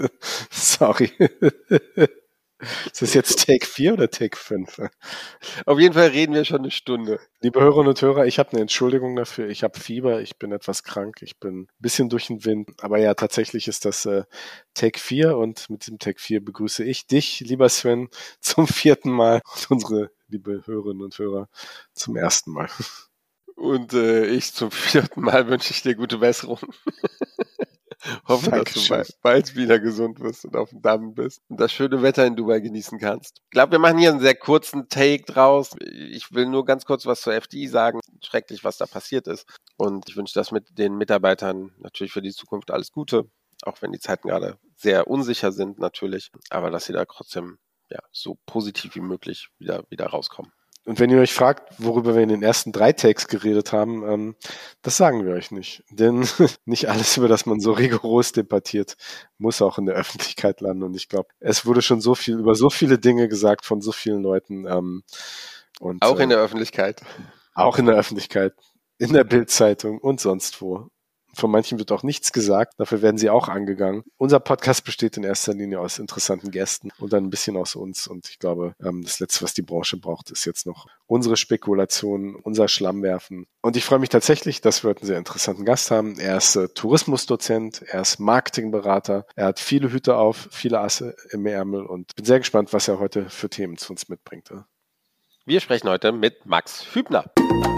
Sorry. Ist das jetzt Take 4 oder Take 5? Auf jeden Fall reden wir schon eine Stunde. Liebe Hörerinnen und Hörer, ich habe eine Entschuldigung dafür. Ich habe Fieber, ich bin etwas krank, ich bin ein bisschen durch den Wind. Aber ja, tatsächlich ist das Take 4 und mit diesem Take 4 begrüße ich dich, lieber Sven, zum 4. Mal und unsere liebe Hörerinnen und Hörer zum 1. Mal. Und ich zum 4. Mal wünsche ich dir gute Besserung. Hoffe, Dankeschön. dass du bald wieder gesund wirst und auf dem Damm bist und das schöne Wetter in Dubai genießen kannst. Ich glaube, wir machen hier einen sehr kurzen Take draus. Ich will nur ganz kurz was zur FDI sagen. Schrecklich, was da passiert ist. Und ich wünsche das mit den Mitarbeitern natürlich für die Zukunft alles Gute. Auch wenn die Zeiten gerade sehr unsicher sind natürlich. Aber dass sie da trotzdem so positiv wie möglich wieder rauskommen. Und wenn ihr euch fragt, worüber wir in den ersten 3 Takes geredet haben, das sagen wir euch nicht. Denn nicht alles, über das man so rigoros debattiert, muss auch in der Öffentlichkeit landen. Und ich glaube, es wurde schon so viel über so viele Dinge gesagt von so vielen Leuten. Und auch in der Öffentlichkeit. Auch in der Öffentlichkeit, in der Bild-Zeitung und sonst wo. Von manchen wird auch nichts gesagt, dafür werden sie auch angegangen. Unser Podcast besteht in erster Linie aus interessanten Gästen und dann ein bisschen aus uns. Und ich glaube, das Letzte, was die Branche braucht, ist jetzt noch unsere Spekulationen, unser Schlammwerfen. Und ich freue mich tatsächlich, dass wir heute einen sehr interessanten Gast haben. Er ist Tourismusdozent, er ist Marketingberater, er hat viele Hüte auf, viele Asse im Ärmel und bin sehr gespannt, was er heute für Themen zu uns mitbringt. Wir sprechen heute mit Max Hübner.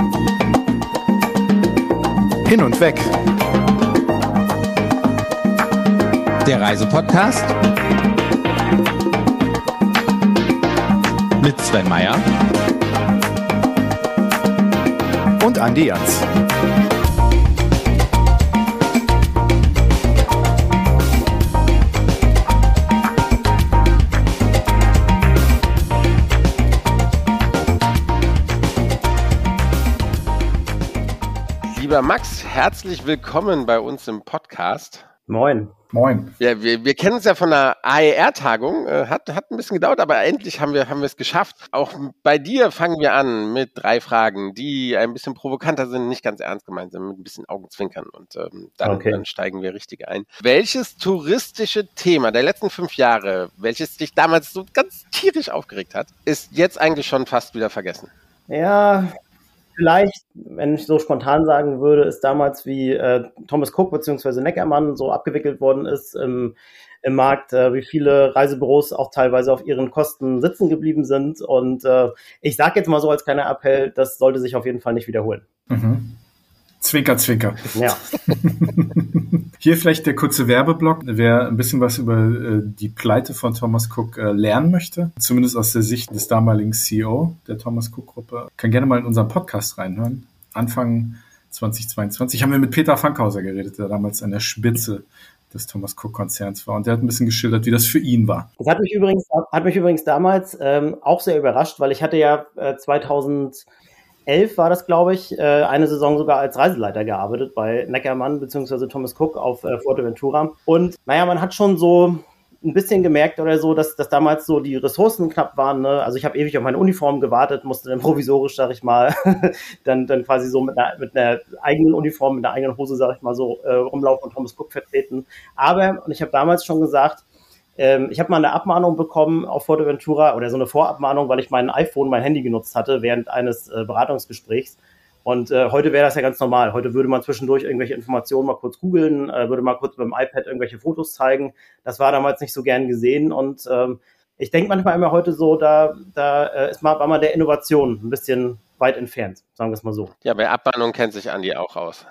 Hin und weg. Der Reisepodcast mit Sven Meyer und Andi Jans. Lieber Max, herzlich willkommen bei uns im Podcast. Moin. Moin. Ja, wir kennen uns ja von der AER-Tagung. Hat ein bisschen gedauert, aber endlich haben wir es geschafft. Auch bei dir fangen wir an mit 3 Fragen, die ein bisschen provokanter sind, nicht ganz ernst gemeint sind, mit ein bisschen Augenzwinkern. Und dann steigen wir richtig ein. Welches touristische Thema der letzten 5 Jahre, welches dich damals so ganz tierisch aufgeregt hat, ist jetzt eigentlich schon fast wieder vergessen? Ja, vielleicht, wenn ich so spontan sagen würde, ist damals, wie Thomas Cook bzw. Neckermann so abgewickelt worden ist im Markt, wie viele Reisebüros auch teilweise auf ihren Kosten sitzen geblieben sind. Und ich sage jetzt mal so als kleiner Appell, das sollte sich auf jeden Fall nicht wiederholen. Mhm. Zwinker, zwinker. Ja. Hier vielleicht der kurze Werbeblock. Wer ein bisschen was über die Pleite von Thomas Cook lernen möchte, zumindest aus der Sicht des damaligen CEO der Thomas Cook Gruppe, kann gerne mal in unseren Podcast reinhören. Anfang 2022 haben wir mit Peter Fankhauser geredet, der damals an der Spitze des Thomas Cook Konzerns war. Und der hat ein bisschen geschildert, wie das für ihn war. Das hat mich übrigens damals auch sehr überrascht, weil ich hatte ja 2011 war das, glaube ich, eine Saison sogar als Reiseleiter gearbeitet bei Neckermann bzw. Thomas Cook auf Fuerteventura. Und man hat schon so ein bisschen gemerkt oder so, dass damals so die Ressourcen knapp waren. Ne? Also ich habe ewig auf meine Uniform gewartet, musste dann provisorisch, sag ich mal, dann quasi so mit einer eigenen Uniform, mit einer eigenen Hose, sag ich mal, so rumlaufen und Thomas Cook vertreten. Und ich habe damals schon gesagt, ich habe mal eine Abmahnung bekommen auf Fuerteventura oder so eine Vorabmahnung, weil ich mein Handy genutzt hatte während eines Beratungsgesprächs. Und heute wäre das ja ganz normal. Heute würde man zwischendurch irgendwelche Informationen mal kurz googeln, würde mal kurz beim iPad irgendwelche Fotos zeigen. Das war damals nicht so gern gesehen. Und ich denke manchmal immer heute so, war man der Innovation ein bisschen weit entfernt, sagen wir es mal so. Ja, bei Abmahnung kennt sich Andi auch aus.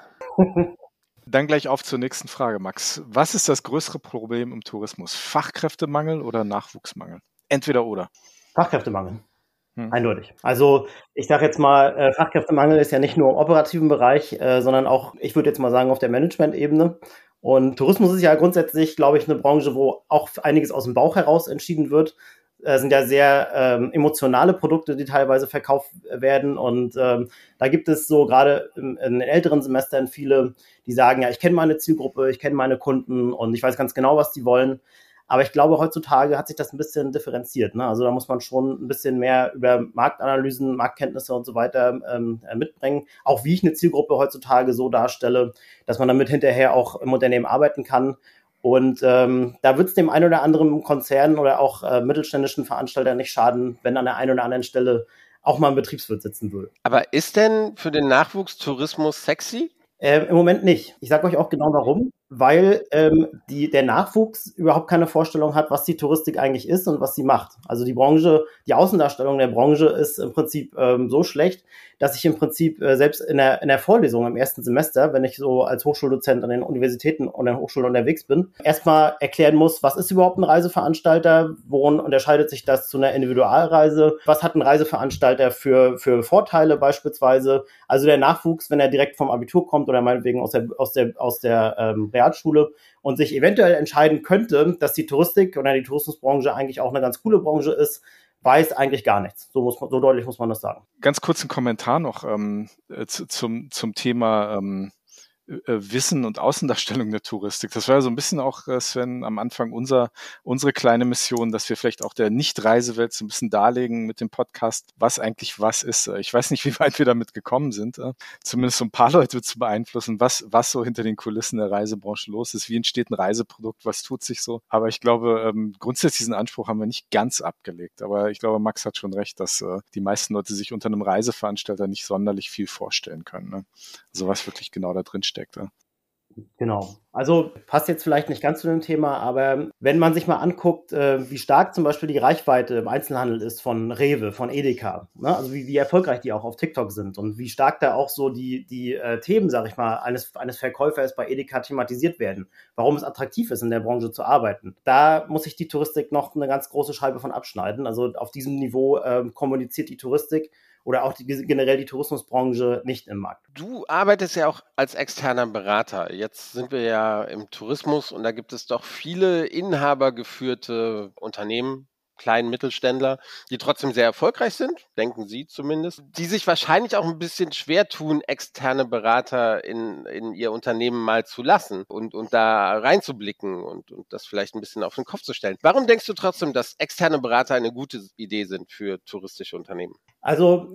Dann gleich auf zur nächsten Frage, Max. Was ist das größere Problem im Tourismus? Fachkräftemangel oder Nachwuchsmangel? Entweder oder. Fachkräftemangel. Eindeutig. Also ich sage jetzt mal, Fachkräftemangel ist ja nicht nur im operativen Bereich, sondern auch, ich würde jetzt mal sagen, auf der Management-Ebene. Und Tourismus ist ja grundsätzlich, glaube ich, eine Branche, wo auch einiges aus dem Bauch heraus entschieden wird. Sind ja sehr emotionale Produkte, die teilweise verkauft werden. Und da gibt es so gerade in den älteren Semestern viele, die sagen, ja, ich kenne meine Zielgruppe, ich kenne meine Kunden und ich weiß ganz genau, was die wollen. Aber ich glaube, heutzutage hat sich das ein bisschen differenziert. Ne? Also da muss man schon ein bisschen mehr über Marktanalysen, Marktkenntnisse und so weiter mitbringen. Auch wie ich eine Zielgruppe heutzutage so darstelle, dass man damit hinterher auch im Unternehmen arbeiten kann. Und da wird es dem einen oder anderen Konzern oder auch mittelständischen Veranstalter nicht schaden, wenn an der einen oder anderen Stelle auch mal ein Betriebswirt sitzen würde. Aber ist denn für den Nachwuchs Tourismus sexy? Im Moment nicht. Ich sage euch auch genau warum. Weil der Nachwuchs überhaupt keine Vorstellung hat, was die Touristik eigentlich ist und was sie macht. Also die Außendarstellung der Branche ist im Prinzip so schlecht, dass ich im Prinzip selbst in der Vorlesung im ersten Semester, wenn ich so als Hochschuldozent an den Universitäten und an den Hochschulen unterwegs bin, erstmal erklären muss, was ist überhaupt ein Reiseveranstalter, worin unterscheidet sich das zu einer Individualreise, was hat ein Reiseveranstalter für Vorteile beispielsweise. Also der Nachwuchs, wenn er direkt vom Abitur kommt oder meinetwegen aus der Realschule und sich eventuell entscheiden könnte, dass die Touristik oder die Tourismusbranche eigentlich auch eine ganz coole Branche ist, weiß eigentlich gar nichts. So deutlich muss man das sagen. Ganz kurz ein Kommentar noch zum Thema Wissen und Außendarstellung der Touristik. Das war ja so ein bisschen auch, Sven, am Anfang unsere kleine Mission, dass wir vielleicht auch der Nicht-Reisewelt so ein bisschen darlegen mit dem Podcast, was eigentlich was ist. Ich weiß nicht, wie weit wir damit gekommen sind, zumindest so ein paar Leute zu beeinflussen, was so hinter den Kulissen der Reisebranche los ist, wie entsteht ein Reiseprodukt, was tut sich so. Aber ich glaube, grundsätzlich diesen Anspruch haben wir nicht ganz abgelegt. Aber ich glaube, Max hat schon recht, dass die meisten Leute sich unter einem Reiseveranstalter nicht sonderlich viel vorstellen können. Ne? Also was wirklich genau da drin steckt. Ja. Genau. Also passt jetzt vielleicht nicht ganz zu dem Thema, aber wenn man sich mal anguckt, wie stark zum Beispiel die Reichweite im Einzelhandel ist von Rewe, von Edeka, ne? Also wie erfolgreich die auch auf TikTok sind und wie stark da auch so die Themen, sag ich mal, eines Verkäufers bei Edeka thematisiert werden, warum es attraktiv ist, in der Branche zu arbeiten. Da muss sich die Touristik noch eine ganz große Scheibe von abschneiden. Also auf diesem Niveau kommuniziert die Touristik oder auch generell die Tourismusbranche nicht im Markt. Du arbeitest ja auch als externer Berater. Jetzt sind wir ja im Tourismus und da gibt es doch viele inhabergeführte Unternehmen, kleinen Mittelständler, die trotzdem sehr erfolgreich sind, denken sie zumindest, die sich wahrscheinlich auch ein bisschen schwer tun, externe Berater in ihr Unternehmen mal zu lassen und da reinzublicken und das vielleicht ein bisschen auf den Kopf zu stellen. Warum denkst du trotzdem, dass externe Berater eine gute Idee sind für touristische Unternehmen? Also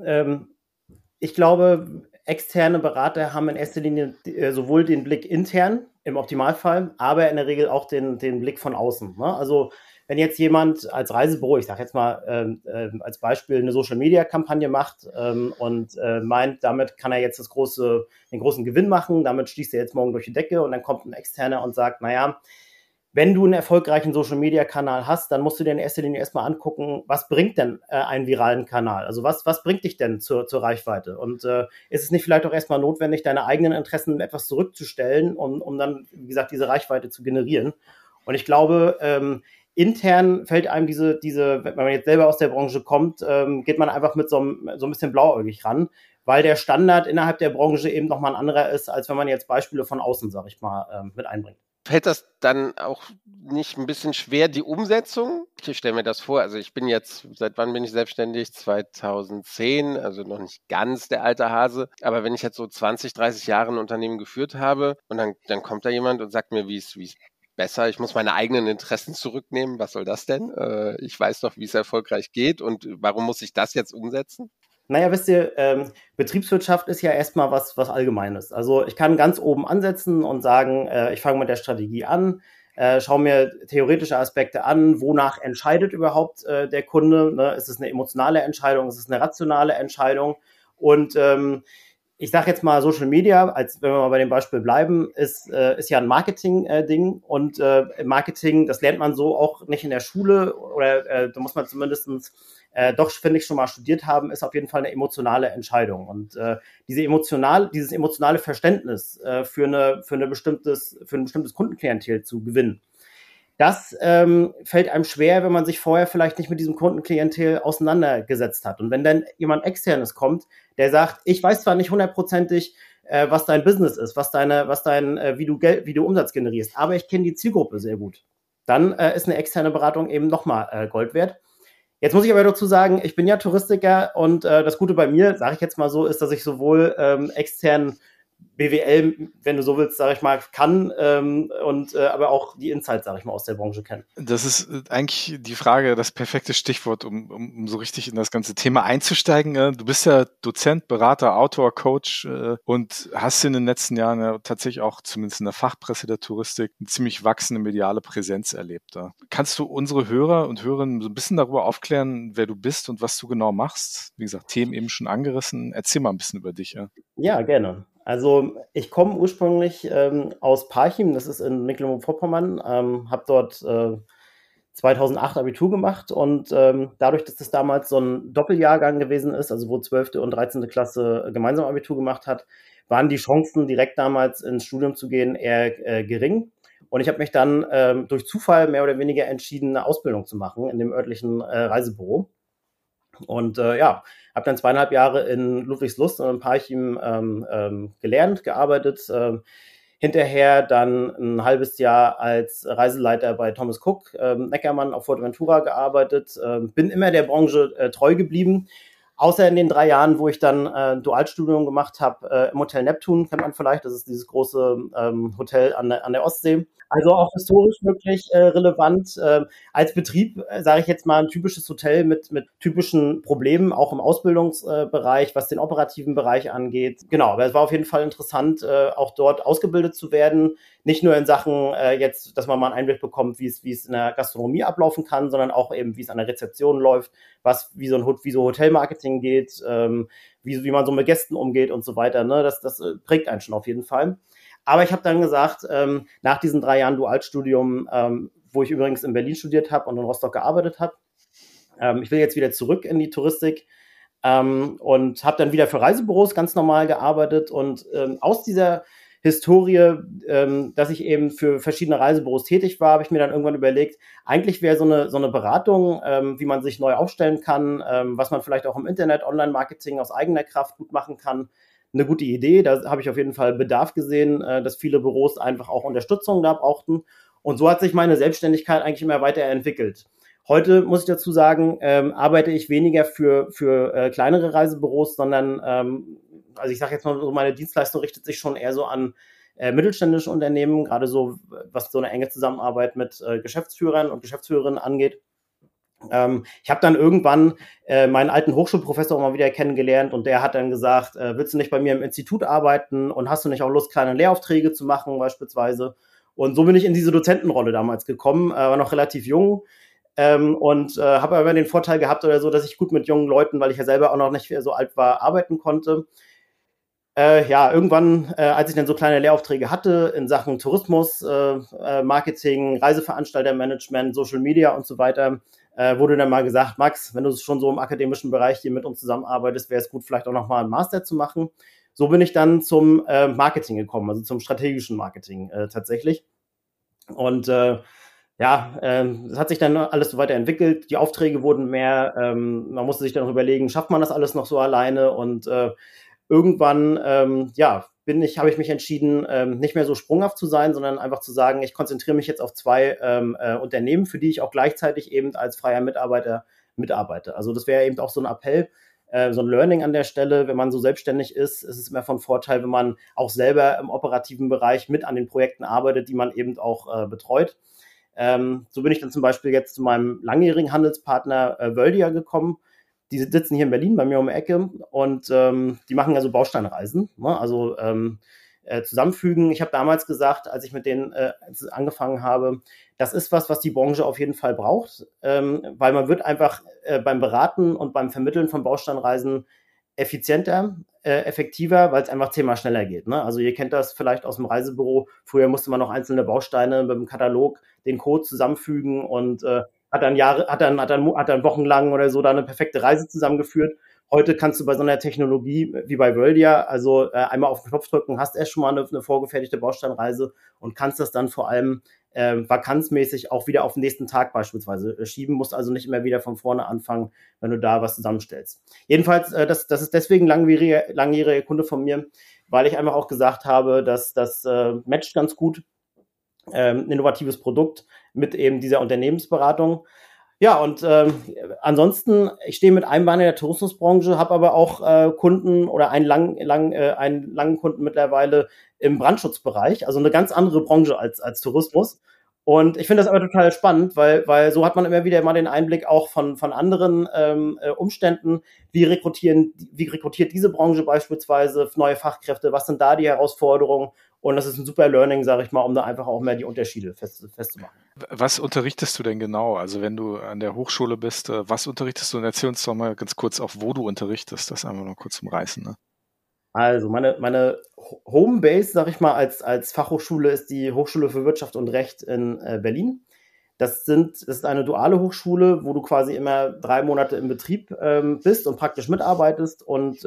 ich glaube, externe Berater haben in erster Linie sowohl den Blick intern im Optimalfall, aber in der Regel auch den Blick von außen. Ne? Also wenn jetzt jemand als Reisebüro, ich sage jetzt mal als Beispiel, eine Social-Media-Kampagne macht und meint, damit kann er jetzt den großen Gewinn machen, damit schließt er jetzt morgen durch die Decke und dann kommt ein Externer und sagt, naja, wenn du einen erfolgreichen Social-Media-Kanal hast, dann musst du dir in erster Linie erstmal angucken, was bringt denn einen viralen Kanal? Also was bringt dich denn zur Reichweite? Und ist es nicht vielleicht auch erstmal notwendig, deine eigenen Interessen etwas zurückzustellen, um dann, wie gesagt, diese Reichweite zu generieren? Und ich glaube, intern fällt einem wenn man jetzt selber aus der Branche kommt, geht man einfach mit so ein bisschen blauäugig ran, weil der Standard innerhalb der Branche eben nochmal ein anderer ist, als wenn man jetzt Beispiele von außen, sag ich mal, mit einbringt. Fällt das dann auch nicht ein bisschen schwer, die Umsetzung? Ich stelle mir das vor, also seit wann bin ich selbstständig? 2010, also noch nicht ganz der alte Hase. Aber wenn ich jetzt so 20, 30 Jahre ein Unternehmen geführt habe und dann kommt da jemand und sagt mir, wie es besser, ich muss meine eigenen Interessen zurücknehmen, was soll das denn? Ich weiß doch, wie es erfolgreich geht und warum muss ich das jetzt umsetzen? Naja, wisst ihr, Betriebswirtschaft ist ja erstmal was Allgemeines. Also ich kann ganz oben ansetzen und sagen, ich fange mit der Strategie an, schaue mir theoretische Aspekte an, wonach entscheidet überhaupt der Kunde, ne? Ist es eine emotionale Entscheidung, ist es eine rationale Entscheidung? Und ich sage jetzt mal, Social Media, wenn wir mal bei dem Beispiel bleiben, ist ja ein Marketing-Ding und Marketing, das lernt man so auch nicht in der Schule oder da muss man zumindestens doch, finde ich, schon mal studiert haben, ist auf jeden Fall eine emotionale Entscheidung. Und dieses emotionale Verständnis für ein bestimmtes Kundenklientel zu gewinnen, das fällt einem schwer, wenn man sich vorher vielleicht nicht mit diesem Kundenklientel auseinandergesetzt hat. Und wenn dann jemand Externes kommt, der sagt, ich weiß zwar nicht hundertprozentig, was dein Business ist, wie du Umsatz generierst, aber ich kenne die Zielgruppe sehr gut, dann ist eine externe Beratung eben nochmal Gold wert. Jetzt muss ich aber dazu sagen, ich bin ja Touristiker und das Gute bei mir, sage ich jetzt mal so, ist, dass ich sowohl extern BWL, wenn du so willst, sage ich mal, kann aber auch die Insights, sage ich mal, aus der Branche kennen. Das ist eigentlich die Frage, das perfekte Stichwort, um so richtig in das ganze Thema einzusteigen. Du bist ja Dozent, Berater, Autor, Coach und hast in den letzten Jahren ja tatsächlich auch zumindest in der Fachpresse der Touristik eine ziemlich wachsende mediale Präsenz erlebt. Kannst du unsere Hörer und Hörerinnen so ein bisschen darüber aufklären, wer du bist und was du genau machst? Wie gesagt, Themen eben schon angerissen. Erzähl mal ein bisschen über dich. Ja, gerne. Also ich komme ursprünglich aus Parchim, das ist in Mecklenburg-Vorpommern, habe dort 2008 Abitur gemacht und dadurch, dass das damals so ein Doppeljahrgang gewesen ist, also wo 12. und 13. Klasse gemeinsam Abitur gemacht hat, waren die Chancen, direkt damals ins Studium zu gehen, eher gering. Und ich habe mich dann durch Zufall mehr oder weniger entschieden, eine Ausbildung zu machen in dem örtlichen Reisebüro. Und habe dann 2,5 Jahre in Ludwigslust und in Parchim gelernt, gearbeitet. Hinterher dann ein halbes Jahr als Reiseleiter bei Thomas Cook, Neckermann auf Fuerteventura gearbeitet. Bin immer der Branche treu geblieben. Außer in den 3 Jahren, wo ich dann Dualstudium gemacht habe im Hotel Neptun, kennt man vielleicht, das ist dieses große Hotel an der Ostsee. Also auch historisch wirklich relevant. Als Betrieb, sage ich jetzt mal, ein typisches Hotel mit typischen Problemen, auch im Ausbildungsbereich, was den operativen Bereich angeht. Genau, aber es war auf jeden Fall interessant, auch dort ausgebildet zu werden. Nicht nur in Sachen jetzt, dass man mal einen Einblick bekommt, wie es in der Gastronomie ablaufen kann, sondern auch eben, wie es an der Rezeption läuft, wie so Hotelmarketing geht, wie man so mit Gästen umgeht und so weiter. Ne? Das prägt einen schon auf jeden Fall. Aber ich habe dann gesagt, nach diesen 3 Jahren Dualstudium, wo ich übrigens in Berlin studiert habe und in Rostock gearbeitet habe, ich will jetzt wieder zurück in die Touristik und habe dann wieder für Reisebüros ganz normal gearbeitet. Und aus dieser Historie, dass ich eben für verschiedene Reisebüros tätig war, habe ich mir dann irgendwann überlegt, eigentlich wäre so eine Beratung, wie man sich neu aufstellen kann, was man vielleicht auch im Internet, Online-Marketing aus eigener Kraft gut machen kann, eine gute Idee. Da habe ich auf jeden Fall Bedarf gesehen, dass viele Büros einfach auch Unterstützung da brauchten. Und so hat sich meine Selbstständigkeit eigentlich immer weiterentwickelt. Heute muss ich dazu sagen, arbeite ich weniger für kleinere Reisebüros, sondern also ich sage jetzt mal, so meine Dienstleistung richtet sich schon eher so an mittelständische Unternehmen, gerade so, was so eine enge Zusammenarbeit mit Geschäftsführern und Geschäftsführerinnen angeht. Ich habe dann irgendwann meinen alten Hochschulprofessor mal wieder kennengelernt und der hat dann gesagt, willst du nicht bei mir im Institut arbeiten und hast du nicht auch Lust, kleine Lehraufträge zu machen beispielsweise? Und so bin ich in diese Dozentenrolle damals gekommen, war noch relativ jung und habe aber den Vorteil gehabt oder so, dass ich gut mit jungen Leuten, weil ich ja selber auch noch nicht so alt war, arbeiten konnte. Irgendwann, als ich dann so kleine Lehraufträge hatte in Sachen Tourismus, Marketing, Reiseveranstaltermanagement, Social Media und so weiter, wurde dann mal gesagt, Max, wenn du schon so im akademischen Bereich hier mit uns zusammenarbeitest, wäre es gut, vielleicht auch nochmal einen Master zu machen. So bin ich dann zum Marketing gekommen, also zum strategischen Marketing tatsächlich. Und das hat sich dann alles so weiterentwickelt. Die Aufträge wurden mehr. Man musste sich dann noch überlegen, schafft man das alles noch so alleine? Und irgendwann, habe ich mich entschieden, nicht mehr so sprunghaft zu sein, sondern einfach zu sagen, ich konzentriere mich jetzt auf 2 Unternehmen, für die ich auch gleichzeitig eben als freier Mitarbeiter mitarbeite. Also das wäre eben auch so ein Appell, so ein Learning an der Stelle. Wenn man so selbstständig ist, ist es immer von Vorteil, wenn man auch selber im operativen Bereich mit an den Projekten arbeitet, die man eben auch betreut. So bin ich dann zum Beispiel jetzt zu meinem langjährigen Handelspartner Wöldia gekommen. Die sitzen hier in Berlin bei mir um die Ecke und die machen ja so Bausteinreisen, ne? Also zusammenfügen. Ich habe damals gesagt, als ich mit denen angefangen habe, das ist was die Branche auf jeden Fall braucht, weil man wird einfach beim Beraten und beim Vermitteln von Bausteinreisen effizienter, effektiver, weil es einfach zehnmal schneller geht. Ne? Also ihr kennt das vielleicht aus dem Reisebüro. Früher musste man noch einzelne Bausteine mit dem Katalog, den Code zusammenfügen und hat dann wochenlang oder so da eine perfekte Reise zusammengeführt. Heute kannst du bei so einer Technologie wie bei Wöldia, also einmal auf den Knopf drücken, hast erst schon mal eine vorgefertigte Bausteinreise und kannst das dann vor allem vakanzmäßig auch wieder auf den nächsten Tag beispielsweise schieben, musst also nicht immer wieder von vorne anfangen, wenn du da was zusammenstellst. Jedenfalls, das ist deswegen langjähriger Kunde von mir, weil ich einfach auch gesagt habe, dass das matcht ganz gut, ein innovatives Produkt mit eben dieser Unternehmensberatung. Ja, und ansonsten, ich stehe mit einem Bein in der Tourismusbranche, habe aber auch Kunden oder einen langen Kunden mittlerweile im Brandschutzbereich, also eine ganz andere Branche als Tourismus. Und ich finde das aber total spannend, weil so hat man immer wieder mal den Einblick auch von anderen Umständen, wie rekrutiert diese Branche beispielsweise neue Fachkräfte, was sind da die Herausforderungen? Und das ist ein super Learning, sage ich mal, um da einfach auch mehr die Unterschiede festzumachen. Was unterrichtest du denn genau? Also wenn du an der Hochschule bist, was unterrichtest du? Und erzähl uns doch mal ganz kurz auch, wo du unterrichtest. Das einmal noch kurz umreißen. Ne? Also meine Homebase, sag ich mal, als Fachhochschule ist die Hochschule für Wirtschaft und Recht in Berlin. Das ist eine duale Hochschule, wo du quasi immer 3 Monate im Betrieb bist und praktisch mitarbeitest und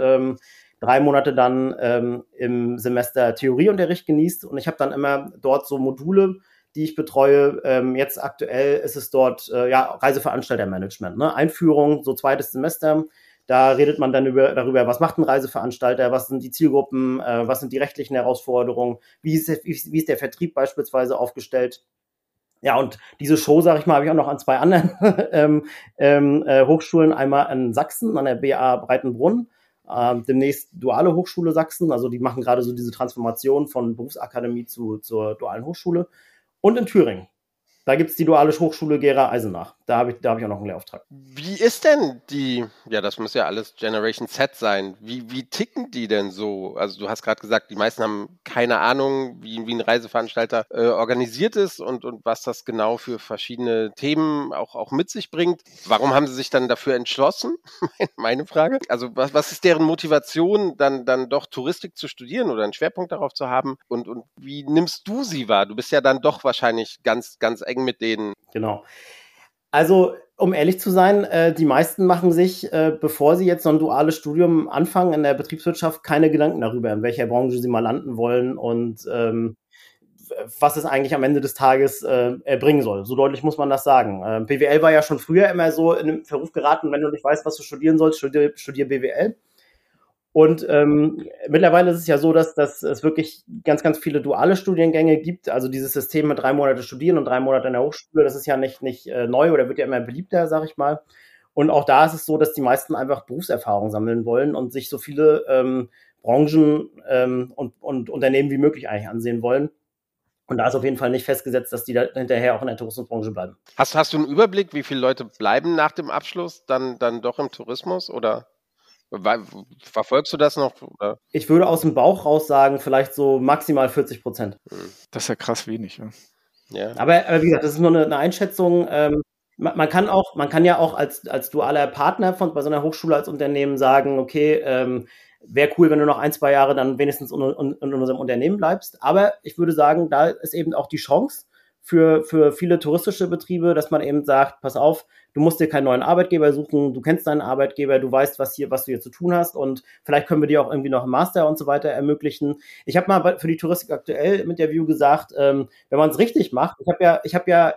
3 Monate dann im Semester Theorieunterricht genießt. Und ich habe dann immer dort so Module, die ich betreue. Jetzt aktuell ist es dort Reiseveranstaltermanagement, ne? Einführung, so 2. Semester. Da redet man dann darüber, was macht ein Reiseveranstalter, was sind die Zielgruppen, was sind die rechtlichen Herausforderungen, wie ist der Vertrieb beispielsweise aufgestellt. Ja, und diese Show, sage ich mal, habe ich auch noch an 2 anderen Hochschulen, einmal in Sachsen, an der BA Breitenbrunn, demnächst Duale Hochschule Sachsen, also die machen gerade so diese Transformation von Berufsakademie zur Dualen Hochschule, und in Thüringen. Da gibt's die Duale Hochschule Gera Eisenach. Da hab ich auch noch einen Lehrauftrag. Wie ist denn das muss ja alles Generation Z sein. Wie ticken die denn so? Also du hast gerade gesagt, die meisten haben keine Ahnung, wie ein Reiseveranstalter organisiert ist und was das genau für verschiedene Themen auch mit sich bringt. Warum haben sie sich dann dafür entschlossen? Meine Frage. Also was ist deren Motivation, dann doch Touristik zu studieren oder einen Schwerpunkt darauf zu haben? Und wie nimmst du sie wahr? Du bist ja dann doch wahrscheinlich ganz, ganz eng mit denen. Genau. Also, um ehrlich zu sein, die meisten machen sich, bevor sie jetzt so ein duales Studium anfangen in der Betriebswirtschaft, keine Gedanken darüber, in welcher Branche sie mal landen wollen und was es eigentlich am Ende des Tages erbringen soll. So deutlich muss man das sagen. BWL war ja schon früher immer so in den Verruf geraten, wenn du nicht weißt, was du studieren sollst, studier BWL. Und mittlerweile ist es ja so, dass es wirklich ganz, ganz viele duale Studiengänge gibt. Also dieses System mit 3 Monate studieren und 3 Monate in der Hochschule, das ist ja nicht neu oder wird ja immer beliebter, sag ich mal. Und auch da ist es so, dass die meisten einfach Berufserfahrung sammeln wollen und sich so viele Branchen und Unternehmen wie möglich eigentlich ansehen wollen. Und da ist auf jeden Fall nicht festgesetzt, dass die da hinterher auch in der Tourismusbranche bleiben. Hast du einen Überblick, wie viele Leute bleiben nach dem Abschluss dann doch im Tourismus oder? Verfolgst du das noch? Oder? Ich würde aus dem Bauch raus sagen, vielleicht so maximal 40%. Das ist ja krass wenig. Ja. Ja. Aber wie gesagt, das ist nur eine Einschätzung. Man kann ja auch als dualer Partner bei so einer Hochschule als Unternehmen sagen, okay, wäre cool, wenn du noch 1, 2 Jahre dann wenigstens in unserem Unternehmen bleibst. Aber ich würde sagen, da ist eben auch die Chance für viele touristische Betriebe, dass man eben sagt, pass auf, du musst dir keinen neuen Arbeitgeber suchen, du kennst deinen Arbeitgeber, du weißt, was du hier zu tun hast und vielleicht können wir dir auch irgendwie noch einen Master und so weiter ermöglichen. Ich habe mal für die Touristik aktuell im Interview gesagt, wenn man es richtig macht, ich habe ja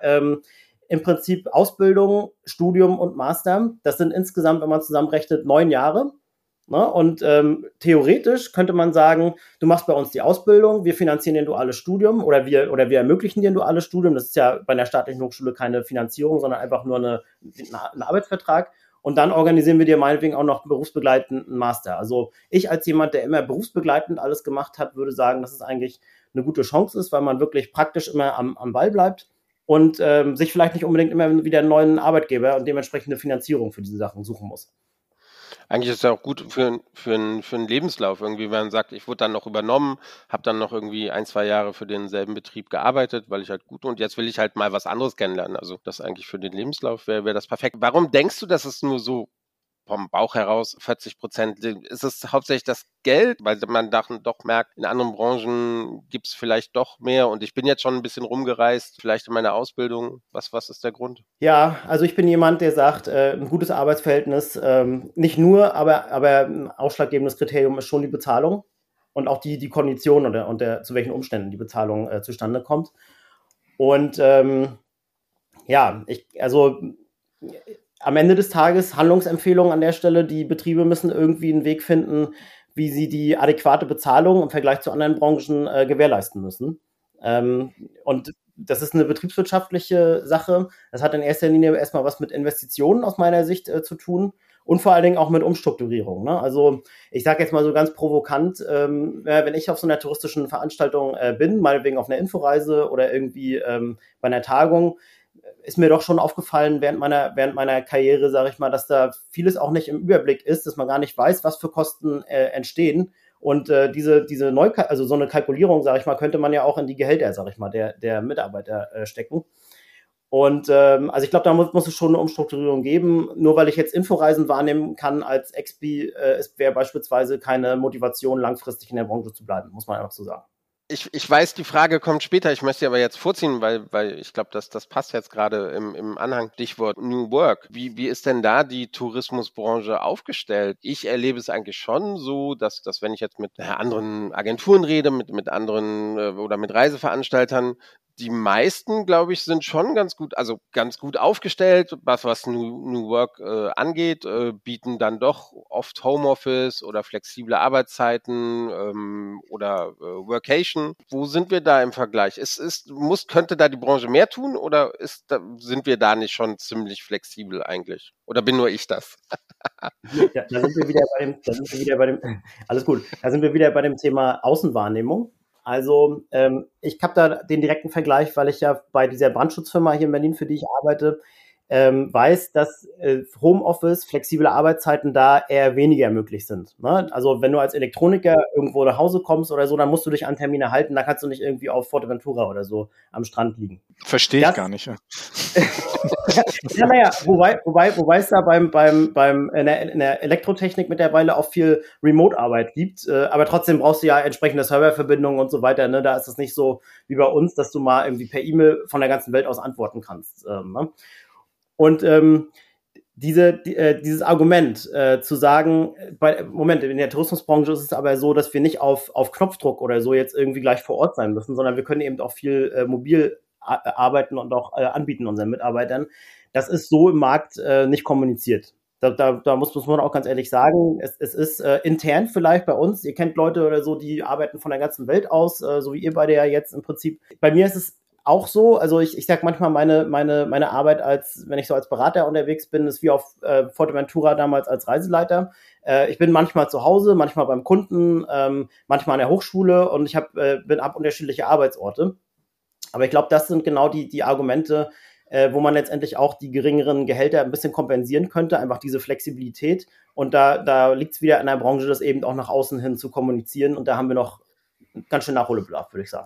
im Prinzip Ausbildung, Studium und Master, das sind insgesamt, wenn man zusammenrechnet, 9 Jahre. Ne? Und theoretisch könnte man sagen, du machst bei uns die Ausbildung, wir finanzieren dir ein duales Studium oder wir ermöglichen dir ein duales Studium. Das ist ja bei einer staatlichen Hochschule keine Finanzierung, sondern einfach nur ein Arbeitsvertrag. Und dann organisieren wir dir meinetwegen auch noch berufsbegleitend einen Master. Also ich als jemand, der immer berufsbegleitend alles gemacht hat, würde sagen, dass es eigentlich eine gute Chance ist, weil man wirklich praktisch immer am Ball bleibt und sich vielleicht nicht unbedingt immer wieder einen neuen Arbeitgeber und dementsprechend eine Finanzierung für diese Sachen suchen muss. Eigentlich ist es ja auch gut für einen Lebenslauf irgendwie, wenn man sagt, ich wurde dann noch übernommen, habe dann noch irgendwie 1, 2 Jahre für denselben Betrieb gearbeitet, weil ich halt gut und jetzt will ich halt mal was anderes kennenlernen. Also das eigentlich für den Lebenslauf wäre das perfekt. Warum denkst du, dass es nur so vom Bauch heraus 40%? Ist es hauptsächlich das Geld, weil man doch merkt, in anderen Branchen gibt es vielleicht doch mehr und ich bin jetzt schon ein bisschen rumgereist, vielleicht in meiner Ausbildung. Was ist der Grund? Ja, also ich bin jemand, der sagt, ein gutes Arbeitsverhältnis, nicht nur, aber ein ausschlaggebendes Kriterium ist schon die Bezahlung und auch die Kondition und zu welchen Umständen die Bezahlung zustande kommt. Und am Ende des Tages Handlungsempfehlungen an der Stelle. Die Betriebe müssen irgendwie einen Weg finden, wie sie die adäquate Bezahlung im Vergleich zu anderen Branchen gewährleisten müssen. Und das ist eine betriebswirtschaftliche Sache. Das hat in erster Linie erstmal was mit Investitionen aus meiner Sicht zu tun und vor allen Dingen auch mit Umstrukturierung. Ne? Also ich sage jetzt mal so ganz provokant, wenn ich auf so einer touristischen Veranstaltung bin, meinetwegen auf einer Inforeise oder irgendwie bei einer Tagung, ist mir doch schon aufgefallen während meiner Karriere, sage ich mal, dass da vieles auch nicht im Überblick ist, dass man gar nicht weiß, was für Kosten entstehen. Und diese also so eine Kalkulierung, sage ich mal, könnte man ja auch in die Gehälter, sage ich mal, der Mitarbeiter stecken. Und also ich glaube, da muss es schon eine Umstrukturierung geben. Nur weil ich jetzt Inforeisen wahrnehmen kann als Expi, wäre beispielsweise keine Motivation, langfristig in der Branche zu bleiben, muss man einfach so sagen. Ich weiß, die Frage kommt später, ich möchte sie aber jetzt vorziehen, weil ich glaube, das passt jetzt gerade im Anhang, Stichwort New Work. Wie ist denn da die Tourismusbranche aufgestellt? Ich erlebe es eigentlich schon so, dass wenn ich jetzt mit anderen Agenturen rede, mit anderen oder mit Reiseveranstaltern, die meisten, glaube ich, sind schon ganz gut aufgestellt, was New Work angeht, bieten dann doch oft Homeoffice oder flexible Arbeitszeiten oder Workation. Wo sind wir da im Vergleich? Könnte da die Branche mehr tun oder sind wir da nicht schon ziemlich flexibel eigentlich? Oder bin nur ich das? Ja, da sind wir wieder bei dem alles gut. Da sind wir wieder bei dem Thema Außenwahrnehmung. Also ich habe da den direkten Vergleich, weil ich ja bei dieser Brandschutzfirma hier in Berlin, für die ich arbeite, weiß, dass Homeoffice, flexible Arbeitszeiten da eher weniger möglich sind. Ne? Also wenn du als Elektroniker irgendwo nach Hause kommst oder so, dann musst du dich an Termine halten, da kannst du nicht irgendwie auf Forteventura oder so am Strand liegen. Verstehe ich gar nicht. Ja. Ja, naja, wobei es da in der Elektrotechnik mittlerweile auch viel Remote-Arbeit gibt, aber trotzdem brauchst du ja entsprechende Serververbindungen und so weiter. Ne? Da ist es nicht so wie bei uns, dass du mal irgendwie per E-Mail von der ganzen Welt aus antworten kannst. Ne? Und dieses Argument zu sagen, in der Tourismusbranche ist es aber so, dass wir nicht auf Knopfdruck oder so jetzt irgendwie gleich vor Ort sein müssen, sondern wir können eben auch viel mobil arbeiten und auch anbieten unseren Mitarbeitern. Das ist so im Markt nicht kommuniziert. Da muss man auch ganz ehrlich sagen, es ist intern vielleicht bei uns, ihr kennt Leute oder so, die arbeiten von der ganzen Welt aus, so wie ihr beide ja jetzt im Prinzip. Bei mir ist es auch so, also ich sag manchmal, meine Arbeit wenn ich so als Berater unterwegs bin, ist wie auf Forteventura damals als Reiseleiter. Ich bin manchmal zu Hause, manchmal beim Kunden, manchmal an der Hochschule und ich bin ab unterschiedliche Arbeitsorte. Aber ich glaube, das sind genau die Argumente, wo man letztendlich auch die geringeren Gehälter ein bisschen kompensieren könnte, einfach diese Flexibilität. Und da liegt es wieder in der Branche, das eben auch nach außen hin zu kommunizieren. Und da haben wir noch ganz schön Nachholbedarf, würde ich sagen.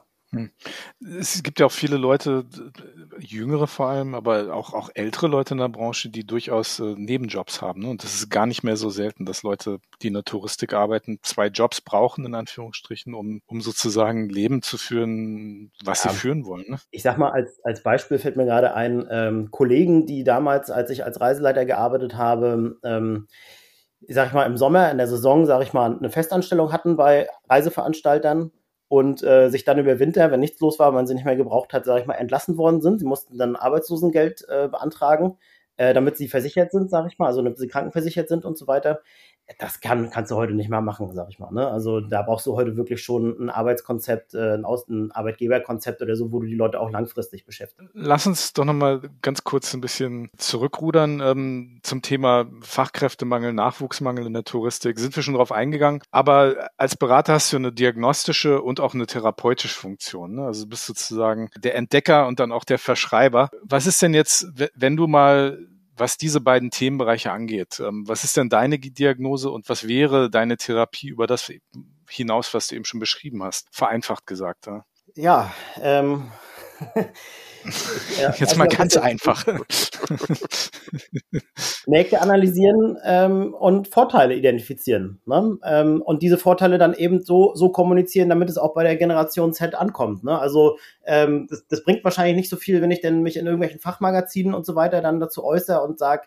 Es gibt ja auch viele Leute, jüngere vor allem, aber auch ältere Leute in der Branche, die durchaus Nebenjobs haben. Ne? Und das ist gar nicht mehr so selten, dass Leute, die in der Touristik arbeiten, 2 Jobs brauchen, in Anführungsstrichen, um sozusagen ein Leben zu führen, was sie führen wollen. Ne? Ich sag mal, als Beispiel fällt mir gerade ein, Kollegen, die damals, als ich als Reiseleiter gearbeitet habe, sag ich mal, im Sommer, in der Saison, sag ich mal, eine Festanstellung hatten bei Reiseveranstaltern und sich dann über Winter, wenn nichts los war, man sie nicht mehr gebraucht hat, sage ich mal, entlassen worden sind. Sie mussten dann Arbeitslosengeld beantragen, damit sie versichert sind, sage ich mal, also damit sie krankenversichert sind und so weiter. Das kannst du heute nicht mehr machen, sag ich mal. Ne? Also da brauchst du heute wirklich schon ein Arbeitskonzept, ein Arbeitgeberkonzept oder so, wo du die Leute auch langfristig beschäftigst. Lass uns doch nochmal ganz kurz ein bisschen zurückrudern zum Thema Fachkräftemangel, Nachwuchsmangel in der Touristik. Sind wir schon drauf eingegangen. Aber als Berater hast du eine diagnostische und auch eine therapeutische Funktion. Ne? Also du bist sozusagen der Entdecker und dann auch der Verschreiber. Was ist denn jetzt, wenn du mal, was diese beiden Themenbereiche angeht, was ist denn deine Diagnose und was wäre deine Therapie über das hinaus, was du eben schon beschrieben hast? Vereinfacht gesagt. Ja, jetzt mal ganz einfach. Märkte analysieren und Vorteile identifizieren. Ne? Und diese Vorteile dann eben so kommunizieren, damit es auch bei der Generation Z ankommt. Ne? Also das bringt wahrscheinlich nicht so viel, wenn ich denn mich in irgendwelchen Fachmagazinen und so weiter dann dazu äußere und sage,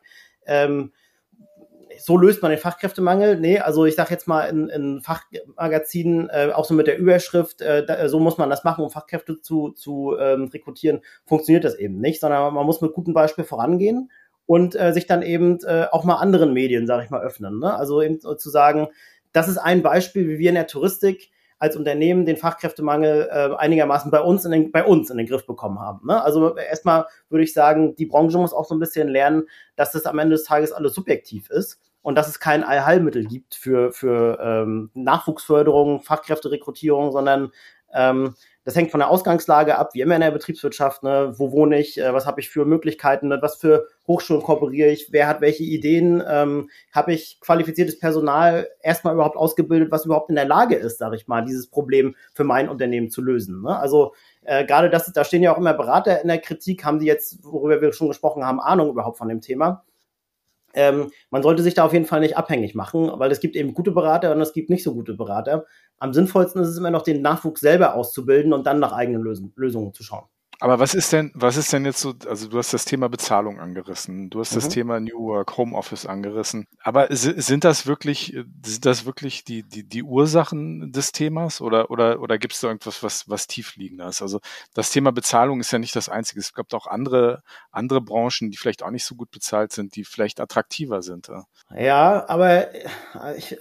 so löst man den Fachkräftemangel. Nee, also ich sage jetzt mal in Fachmagazinen, auch so mit der Überschrift, so muss man das machen, um Fachkräfte zu rekrutieren, funktioniert das eben nicht, sondern man muss mit gutem Beispiel vorangehen und sich dann eben auch mal anderen Medien, sage ich mal, öffnen. Ne? Also eben zu sagen, das ist ein Beispiel, wie wir in der Touristik als Unternehmen den Fachkräftemangel einigermaßen bei uns in den Griff bekommen haben. Ne? Also erstmal würde ich sagen, die Branche muss auch so ein bisschen lernen, dass das am Ende des Tages alles subjektiv ist und dass es kein Allheilmittel gibt für Nachwuchsförderung, Fachkräfterekrutierung, sondern das hängt von der Ausgangslage ab, wie immer in der Betriebswirtschaft, ne? Wo wohne ich, was habe ich für Möglichkeiten, ne? Was für Hochschulen kooperiere ich, wer hat welche Ideen, habe ich qualifiziertes Personal erstmal überhaupt ausgebildet, was überhaupt in der Lage ist, sage ich mal, dieses Problem für mein Unternehmen zu lösen. Ne? Also gerade da stehen ja auch immer Berater in der Kritik, haben die jetzt, worüber wir schon gesprochen haben, Ahnung überhaupt von dem Thema. Man sollte sich da auf jeden Fall nicht abhängig machen, weil es gibt eben gute Berater und es gibt nicht so gute Berater. Am sinnvollsten ist es immer noch, den Nachwuchs selber auszubilden und dann nach eigenen Lösungen zu schauen. Aber was ist denn jetzt so, also du hast das Thema Bezahlung angerissen, du hast das Thema New Work, Homeoffice angerissen, aber sind das wirklich die Ursachen des Themas oder gibt es da irgendwas, was tiefliegender ist? Also das Thema Bezahlung ist ja nicht das Einzige, es gibt auch andere Branchen, die vielleicht auch nicht so gut bezahlt sind, die vielleicht attraktiver sind. Ja, aber ich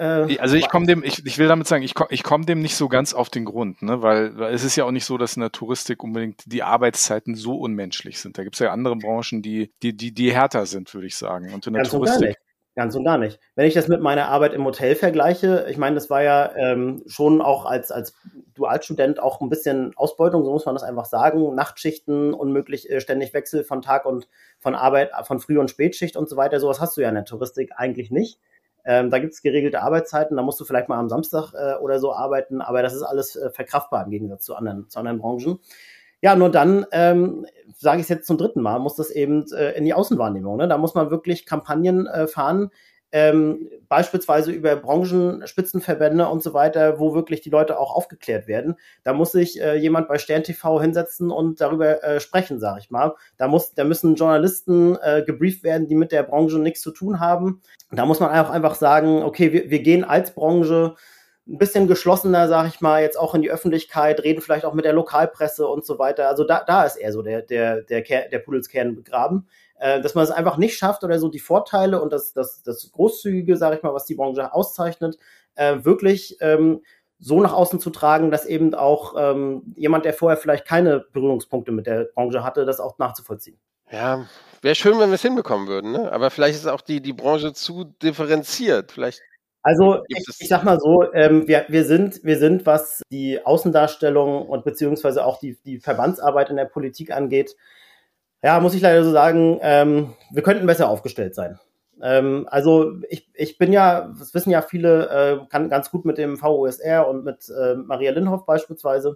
will damit sagen, ich komme dem nicht so ganz auf den Grund, ne, weil es ist ja auch nicht so, dass in der Touristik unbedingt die Arbeitszeiten so unmenschlich sind. Da gibt es ja andere Branchen, die härter sind, würde ich sagen. Und in der Touristik. Ganz und gar nicht. Wenn ich das mit meiner Arbeit im Hotel vergleiche, ich meine, das war ja schon auch als Dualstudent auch ein bisschen Ausbeutung, so muss man das einfach sagen. Nachtschichten, unmöglich ständig Wechsel von Tag und von Arbeit, von Früh- und Spätschicht und so weiter. Sowas hast du ja in der Touristik eigentlich nicht. Da gibt es geregelte Arbeitszeiten, da musst du vielleicht mal am Samstag oder so arbeiten, aber das ist alles verkraftbar im Gegensatz zu anderen Branchen. Ja, nur dann, sage ich es jetzt zum dritten Mal, muss das eben in die Außenwahrnehmung. Ne? Da muss man wirklich Kampagnen fahren, beispielsweise über Branchenspitzenverbände und so weiter, wo wirklich die Leute auch aufgeklärt werden. Da muss sich jemand bei Stern TV hinsetzen und darüber sprechen, sage ich mal. Da müssen Journalisten gebrieft werden, die mit der Branche nichts zu tun haben. Da muss man auch einfach sagen, okay, wir gehen als Branche ein bisschen geschlossener, sage ich mal, jetzt auch in die Öffentlichkeit, reden vielleicht auch mit der Lokalpresse und so weiter. Also da ist eher so der Pudelskern begraben. Dass man es einfach nicht schafft oder so die Vorteile und das Großzügige, sage ich mal, was die Branche auszeichnet, wirklich so nach außen zu tragen, dass eben auch jemand, der vorher vielleicht keine Berührungspunkte mit der Branche hatte, das auch nachzuvollziehen. Ja, wäre schön, wenn wir es hinbekommen würden, ne? Aber vielleicht ist auch die Branche zu differenziert. Vielleicht. Also ich sag mal so, wir sind, was die Außendarstellung und beziehungsweise auch die Verbandsarbeit in der Politik angeht, ja, muss ich leider so sagen, wir könnten besser aufgestellt sein. Also ich bin ja, das wissen ja viele, kann ganz gut mit dem VOSR und mit Maria Linhoff beispielsweise.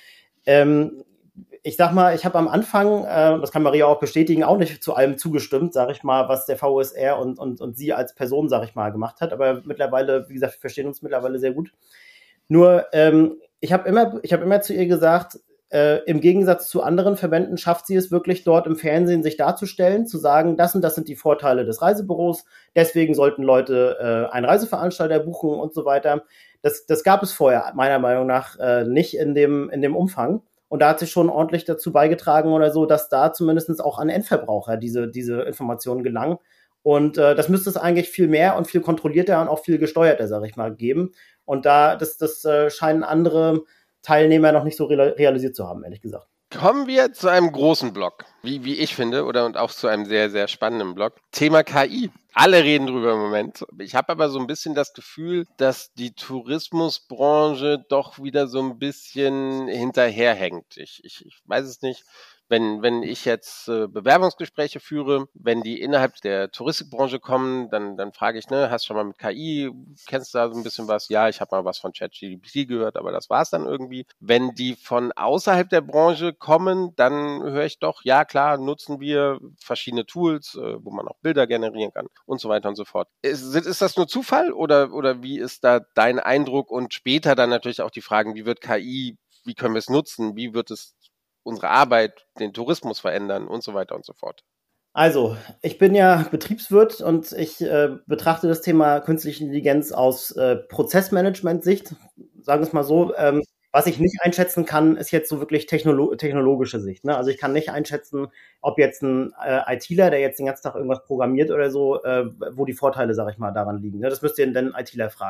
Ich sag mal, ich habe am Anfang, das kann Maria auch bestätigen, auch nicht zu allem zugestimmt, sage ich mal, was der VOSR und sie als Person, sage ich mal, gemacht hat. Aber mittlerweile, wie gesagt, wir verstehen uns mittlerweile sehr gut. Nur, ich habe immer zu ihr gesagt, im Gegensatz zu anderen Verbänden schafft sie es wirklich dort im Fernsehen sich darzustellen, zu sagen, das und das sind die Vorteile des Reisebüros, deswegen sollten Leute einen Reiseveranstalter buchen und so weiter. Das gab es vorher meiner Meinung nach nicht in dem Umfang. Und da hat sie schon ordentlich dazu beigetragen oder so, dass da zumindest auch an Endverbraucher diese Informationen gelangen. Und das müsste es eigentlich viel mehr und viel kontrollierter und auch viel gesteuerter, sage ich mal, geben. Und das scheinen andere Teilnehmer noch nicht so realisiert zu haben, ehrlich gesagt. Kommen wir zu einem großen Block, wie ich finde, und auch zu einem sehr, sehr spannenden Block. Thema KI. Alle reden drüber im Moment. Ich habe aber so ein bisschen das Gefühl, dass die Tourismusbranche doch wieder so ein bisschen hinterherhängt. Ich weiß es nicht. Wenn ich jetzt Bewerbungsgespräche führe, wenn die innerhalb der Touristikbranche kommen, dann frage ich, hast du schon mal mit KI, kennst du da so ein bisschen was? Ja, ich habe mal was von ChatGPT gehört, aber das war's dann irgendwie. Wenn die von außerhalb der Branche kommen, dann höre ich doch, ja klar, nutzen wir verschiedene Tools, wo man auch Bilder generieren kann und so weiter und so fort. Ist das nur Zufall oder wie ist da dein Eindruck? Und später dann natürlich auch die Fragen, wie wird KI, wie können wir es nutzen, wie wird es unsere Arbeit, den Tourismus verändern und so weiter und so fort. Also, ich bin ja Betriebswirt und ich betrachte das Thema künstliche Intelligenz aus Prozessmanagement-Sicht. Sagen wir es mal so, was ich nicht einschätzen kann, ist jetzt so wirklich technologische Sicht. Ne? Also ich kann nicht einschätzen, ob jetzt ein ITler, der jetzt den ganzen Tag irgendwas programmiert oder so, wo die Vorteile, sag ich mal, daran liegen. Ne? Das müsst ihr dann ITler fragen.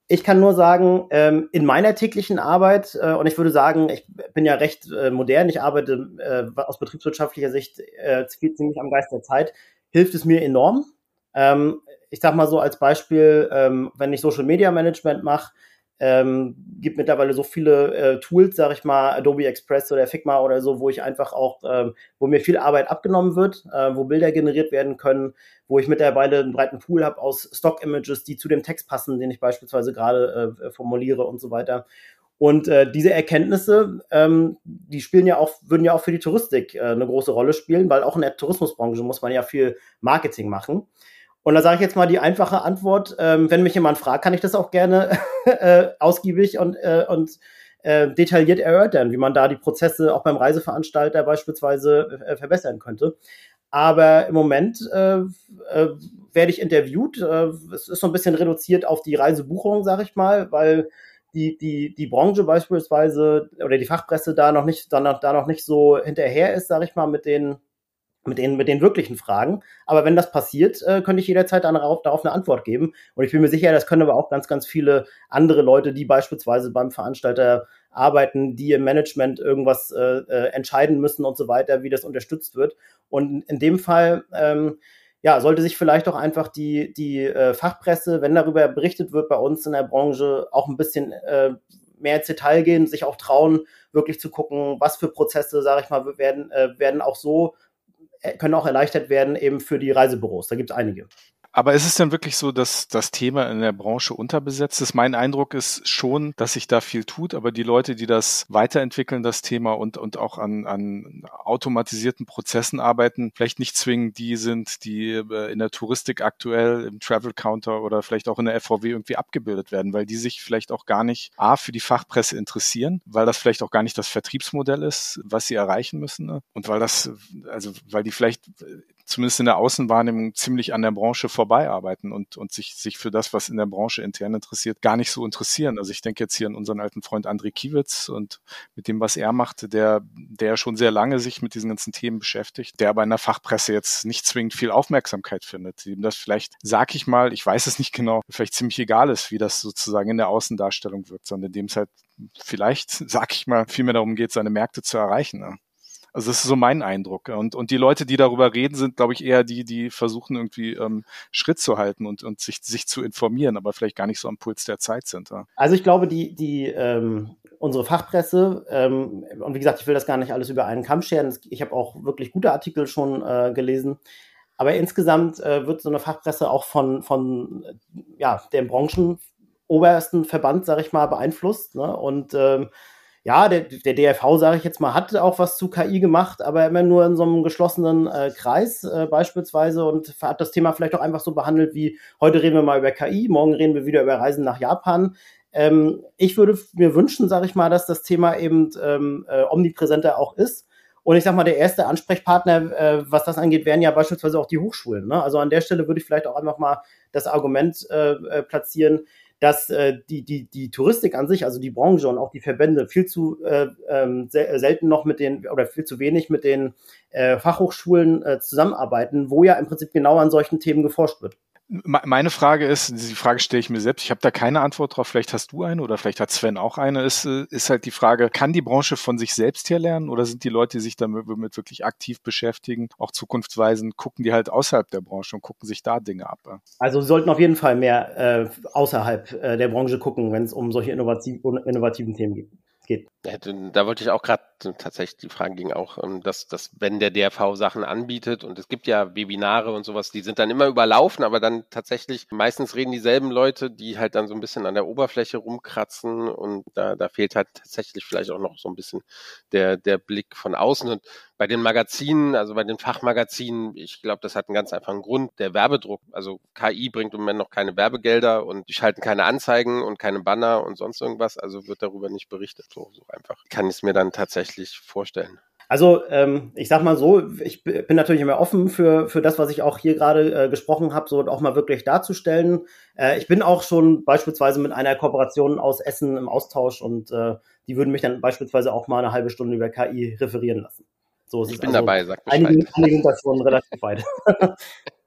Ich kann nur sagen, in meiner täglichen Arbeit, und ich würde sagen, ich bin ja recht modern, ich arbeite aus betriebswirtschaftlicher Sicht ziemlich am Geist der Zeit, hilft es mir enorm. Ich sag mal so als Beispiel, wenn ich Social Media Management mache, gibt mittlerweile so viele Tools, sag ich mal, Adobe Express oder Figma oder so, wo ich einfach auch, wo mir viel Arbeit abgenommen wird, wo Bilder generiert werden können, wo ich mittlerweile einen breiten Pool habe aus Stock-Images, die zu dem Text passen, den ich beispielsweise gerade formuliere und so weiter. Und diese Erkenntnisse, die würden ja auch für die Touristik eine große Rolle spielen, weil auch in der Tourismusbranche muss man ja viel Marketing machen. Und da sage ich jetzt mal die einfache Antwort, wenn mich jemand fragt, kann ich das auch gerne ausgiebig und detailliert erörtern, wie man da die Prozesse auch beim Reiseveranstalter beispielsweise verbessern könnte. Aber im Moment werde ich interviewt. Es ist so ein bisschen reduziert auf die Reisebuchung, sage ich mal, weil die Branche beispielsweise oder die Fachpresse da noch nicht so hinterher ist, sage ich mal, mit den wirklichen Fragen. Aber wenn das passiert, könnte ich jederzeit darauf eine Antwort geben. Und ich bin mir sicher, das können aber auch ganz, ganz viele andere Leute, die beispielsweise beim Veranstalter arbeiten, die im Management irgendwas entscheiden müssen und so weiter, wie das unterstützt wird. Und in dem Fall sollte sich vielleicht auch einfach die Fachpresse, wenn darüber berichtet wird bei uns in der Branche, auch ein bisschen mehr ins Detail gehen, sich auch trauen, wirklich zu gucken, was für Prozesse, sage ich mal, werden auch so können auch erleichtert werden eben für die Reisebüros. Da gibt es einige. Aber ist es denn wirklich so, dass das Thema in der Branche unterbesetzt ist? Mein Eindruck ist schon, dass sich da viel tut, aber die Leute, die das weiterentwickeln, das Thema und auch an automatisierten Prozessen arbeiten, vielleicht nicht zwingend die sind, die in der Touristik aktuell im Travel Counter oder vielleicht auch in der FVW irgendwie abgebildet werden, weil die sich vielleicht auch gar nicht für die Fachpresse interessieren, weil das vielleicht auch gar nicht das Vertriebsmodell ist, was sie erreichen müssen, ne? Und weil die vielleicht zumindest in der Außenwahrnehmung ziemlich an der Branche vorbeiarbeiten und sich für das, was in der Branche intern interessiert, gar nicht so interessieren. Also ich denke jetzt hier an unseren alten Freund André Kiewitz und mit dem, was er macht, der schon sehr lange sich mit diesen ganzen Themen beschäftigt, der aber in der Fachpresse jetzt nicht zwingend viel Aufmerksamkeit findet, dem das vielleicht, sag ich mal, ich weiß es nicht genau, vielleicht ziemlich egal ist, wie das sozusagen in der Außendarstellung wirkt, sondern dem es halt vielleicht, sag ich mal, viel mehr darum geht, seine Märkte zu erreichen, ne? Also das ist so mein Eindruck. Und die Leute, die darüber reden, sind, glaube ich, eher die versuchen irgendwie Schritt zu halten und sich zu informieren, aber vielleicht gar nicht so am Puls der Zeit sind. Ja. Also ich glaube, unsere Fachpresse, und wie gesagt, ich will das gar nicht alles über einen Kamm scheren. Ich habe auch wirklich gute Artikel schon gelesen. Aber insgesamt wird so eine Fachpresse auch von dem branchenobersten Verband, sage ich mal, beeinflusst. Ne? Und der DRV, sage ich jetzt mal, hat auch was zu KI gemacht, aber immer nur in so einem geschlossenen Kreis beispielsweise und hat das Thema vielleicht auch einfach so behandelt wie, heute reden wir mal über KI, morgen reden wir wieder über Reisen nach Japan. Ich würde mir wünschen, sage ich mal, dass das Thema eben omnipräsenter auch ist. Und ich sag mal, der erste Ansprechpartner, was das angeht, wären ja beispielsweise auch die Hochschulen. Ne? Also an der Stelle würde ich vielleicht auch einfach mal das Argument platzieren, dass die Touristik an sich, also die Branche und auch die Verbände viel zu selten noch viel zu wenig mit den Fachhochschulen zusammenarbeiten, wo ja im Prinzip genau an solchen Themen geforscht wird. Meine Frage ist, die Frage stelle ich mir selbst, ich habe da keine Antwort drauf, vielleicht hast du eine oder vielleicht hat Sven auch eine, ist halt die Frage, kann die Branche von sich selbst her lernen oder sind die Leute, die sich damit wirklich aktiv beschäftigen, auch zukunftsweisend, gucken die halt außerhalb der Branche und gucken sich da Dinge ab? Also sie sollten auf jeden Fall mehr außerhalb der Branche gucken, wenn es um solche innovativen Themen geht. Ja, da wollte ich auch gerade, tatsächlich, die Frage ging auch, dass wenn der DRV Sachen anbietet und es gibt ja Webinare und sowas, die sind dann immer überlaufen, aber dann tatsächlich, meistens reden dieselben Leute, die halt dann so ein bisschen an der Oberfläche rumkratzen und da fehlt halt tatsächlich vielleicht auch noch so ein bisschen der Blick von außen. Und bei den Magazinen, also bei den Fachmagazinen, ich glaube, das hat einen ganz einfachen Grund, der Werbedruck. Also KI bringt im Moment noch keine Werbegelder und die schalten keine Anzeigen und keine Banner und sonst irgendwas, also wird darüber nicht berichtet. So einfach kann ich es mir dann tatsächlich vorstellen. Also ich sag mal so, ich bin natürlich immer offen für das, was ich auch hier gerade gesprochen habe, so auch mal wirklich darzustellen. Ich bin auch schon beispielsweise mit einer Kooperation aus Essen im Austausch und die würden mich dann beispielsweise auch mal eine halbe Stunde über KI referieren lassen. So, ich bin dabei, sag Bescheid. Einige sind da schon relativ weit.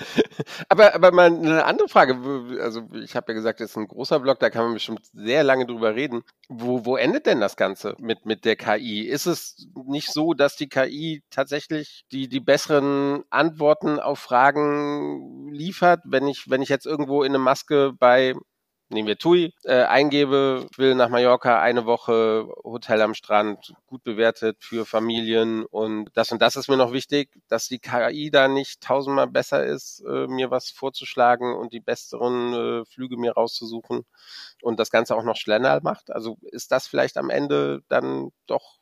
Aber mal eine andere Frage. Also ich habe ja gesagt, das ist ein großer Blog, da kann man bestimmt sehr lange drüber reden. Wo endet denn das Ganze mit der KI? Ist es nicht so, dass die KI tatsächlich die besseren Antworten auf Fragen liefert, wenn ich jetzt irgendwo in eine Maske bei, nehmen wir TUI, eingebe, will nach Mallorca, eine Woche, Hotel am Strand, gut bewertet für Familien und das ist mir noch wichtig, dass die KI da nicht tausendmal besser ist, mir was vorzuschlagen und die besseren Flüge mir rauszusuchen und das Ganze auch noch schneller macht. Also ist das vielleicht am Ende dann doch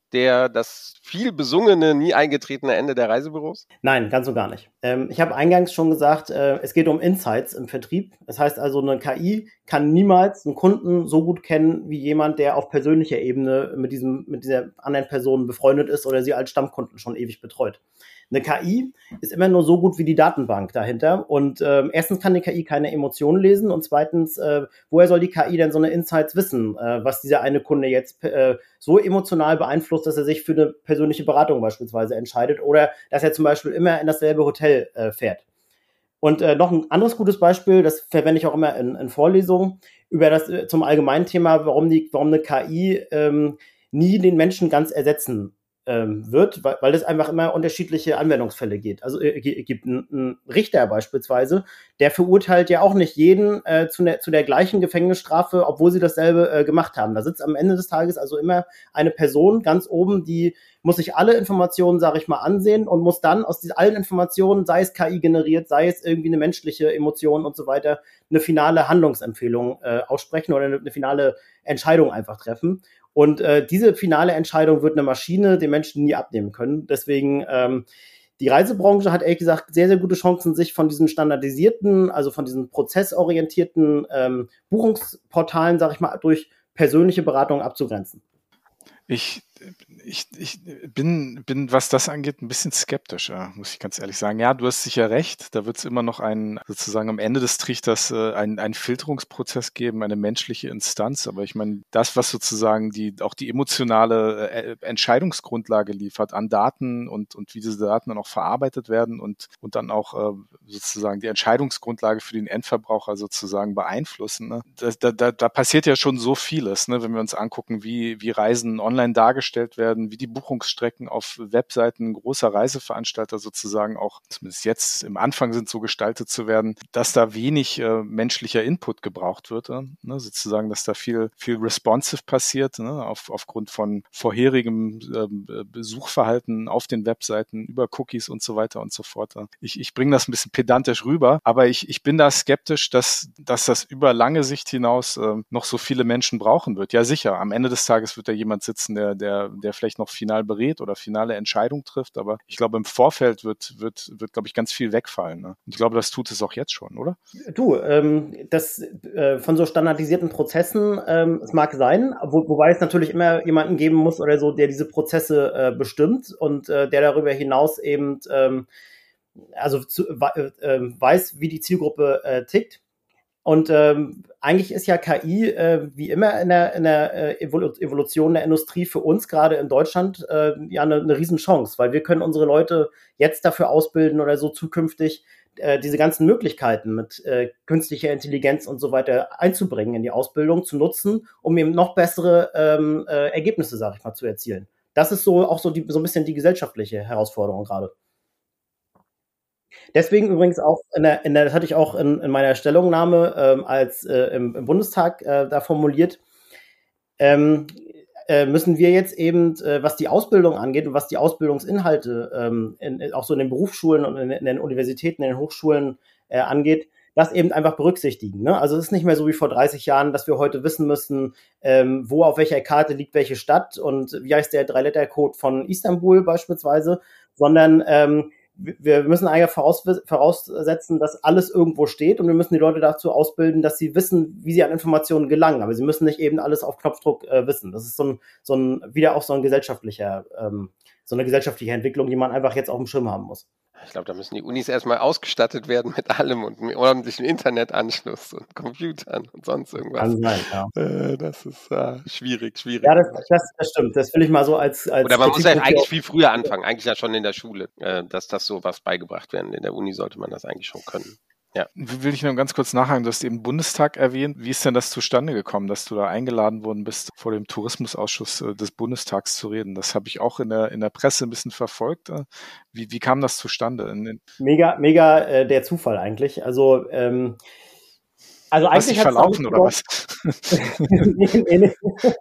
das viel besungene, nie eingetretene Ende der Reisebüros? Nein, ganz und gar nicht. Ich habe eingangs schon gesagt, es geht um Insights im Vertrieb. Das heißt also, eine KI kann niemals einen Kunden so gut kennen wie jemand, der auf persönlicher Ebene mit dieser anderen Person befreundet ist oder sie als Stammkunden schon ewig betreut. Eine KI ist immer nur so gut wie die Datenbank dahinter. Und erstens kann die KI keine Emotionen lesen und zweitens, woher soll die KI denn so eine Insights wissen, was dieser eine Kunde jetzt so emotional beeinflusst, dass er sich für eine persönliche Beratung beispielsweise entscheidet oder dass er zum Beispiel immer in dasselbe Hotel fährt. Und noch ein anderes gutes Beispiel, das verwende ich auch immer in Vorlesungen, über das zum allgemeinen Thema, warum eine KI nie den Menschen ganz ersetzen wird, weil es einfach immer unterschiedliche Anwendungsfälle gibt. Also gibt einen Richter beispielsweise, der verurteilt ja auch nicht jeden zu der gleichen Gefängnisstrafe, obwohl sie dasselbe gemacht haben. Da sitzt am Ende des Tages also immer eine Person ganz oben, die muss sich alle Informationen, sage ich mal, ansehen und muss dann aus allen Informationen, sei es KI generiert, sei es irgendwie eine menschliche Emotion und so weiter, eine finale Handlungsempfehlung aussprechen oder eine finale Entscheidung einfach treffen. Und diese finale Entscheidung wird eine Maschine den Menschen nie abnehmen können. Deswegen, die Reisebranche hat ehrlich gesagt sehr, sehr gute Chancen, sich von diesen standardisierten, also von diesen prozessorientierten Buchungsportalen, sag ich mal, durch persönliche Beratung abzugrenzen. Ich bin, was das angeht, ein bisschen skeptischer, muss ich ganz ehrlich sagen. Ja, du hast sicher recht. Da wird es immer noch sozusagen am Ende des Trichters einen Filterungsprozess geben, eine menschliche Instanz. Aber ich meine, das, was sozusagen auch die emotionale Entscheidungsgrundlage liefert an Daten und wie diese Daten dann auch verarbeitet werden und dann auch sozusagen die Entscheidungsgrundlage für den Endverbraucher sozusagen beeinflussen. Ne? Da passiert ja schon so vieles, ne? Wenn wir uns angucken, wie Reisen online dargestellt werden, wie die Buchungsstrecken auf Webseiten großer Reiseveranstalter sozusagen auch, zumindest jetzt im Anfang sind, so gestaltet zu werden, dass da wenig menschlicher Input gebraucht wird, ne? Sozusagen, dass da viel responsive passiert, ne? Aufgrund von vorherigem Besuchverhalten auf den Webseiten über Cookies und so weiter und so fort. Ich bringe das ein bisschen pedantisch rüber, aber ich bin da skeptisch, dass das über lange Sicht hinaus noch so viele Menschen brauchen wird. Ja, sicher, am Ende des Tages wird da jemand sitzen, der vielleicht noch final berät oder finale Entscheidung trifft, aber ich glaube, im Vorfeld wird glaube ich, ganz viel wegfallen. Ne? Und ich glaube, das tut es auch jetzt schon, oder? Du, das von so standardisierten Prozessen, es mag sein, wobei es natürlich immer jemanden geben muss oder so, der diese Prozesse bestimmt und der darüber hinaus eben weiß, wie die Zielgruppe tickt. Und eigentlich ist ja KI wie immer in der Evolution der Industrie für uns gerade in Deutschland ja eine Riesenchance, weil wir können unsere Leute jetzt dafür ausbilden oder so zukünftig diese ganzen Möglichkeiten mit künstlicher Intelligenz und so weiter einzubringen in die Ausbildung, zu nutzen, um eben noch bessere Ergebnisse, sag ich mal, zu erzielen. Das ist so ein bisschen die gesellschaftliche Herausforderung gerade. Deswegen übrigens auch, das hatte ich auch in meiner Stellungnahme als im Bundestag da formuliert, müssen wir jetzt eben, was die Ausbildung angeht und was die Ausbildungsinhalte auch so in den Berufsschulen und in den Universitäten, in den Hochschulen angeht, das eben einfach berücksichtigen. Ne? Also es ist nicht mehr so wie vor 30 Jahren, dass wir heute wissen müssen, wo auf welcher Karte liegt welche Stadt und wie heißt der 3-Letter-Code von Istanbul beispielsweise, sondern wir müssen eigentlich voraussetzen, dass alles irgendwo steht und wir müssen die Leute dazu ausbilden, dass sie wissen, wie sie an Informationen gelangen. Aber sie müssen nicht eben alles auf Knopfdruck wissen. Das ist wieder auch so eine gesellschaftliche Entwicklung, die man einfach jetzt auf dem Schirm haben muss. Ich glaube, da müssen die Unis erstmal ausgestattet werden mit allem und einem ordentlichen Internetanschluss und Computern und sonst irgendwas. Kann sein, ja. Das ist schwierig. Ja, das stimmt. Das will ich mal so als Oder man muss ja eigentlich viel früher anfangen, eigentlich ja schon in der Schule, dass das so was beigebracht werden. In der Uni sollte man das eigentlich schon können. Ja. Will ich noch ganz kurz nachhaken, du hast eben Bundestag erwähnt. Wie ist denn das zustande gekommen, dass du da eingeladen worden bist, vor dem Tourismusausschuss des Bundestags zu reden? Das habe ich auch in der Presse ein bisschen verfolgt. Wie kam das zustande? Mega der Zufall eigentlich. Also eigentlich hast du dich verlaufen oder was? nee.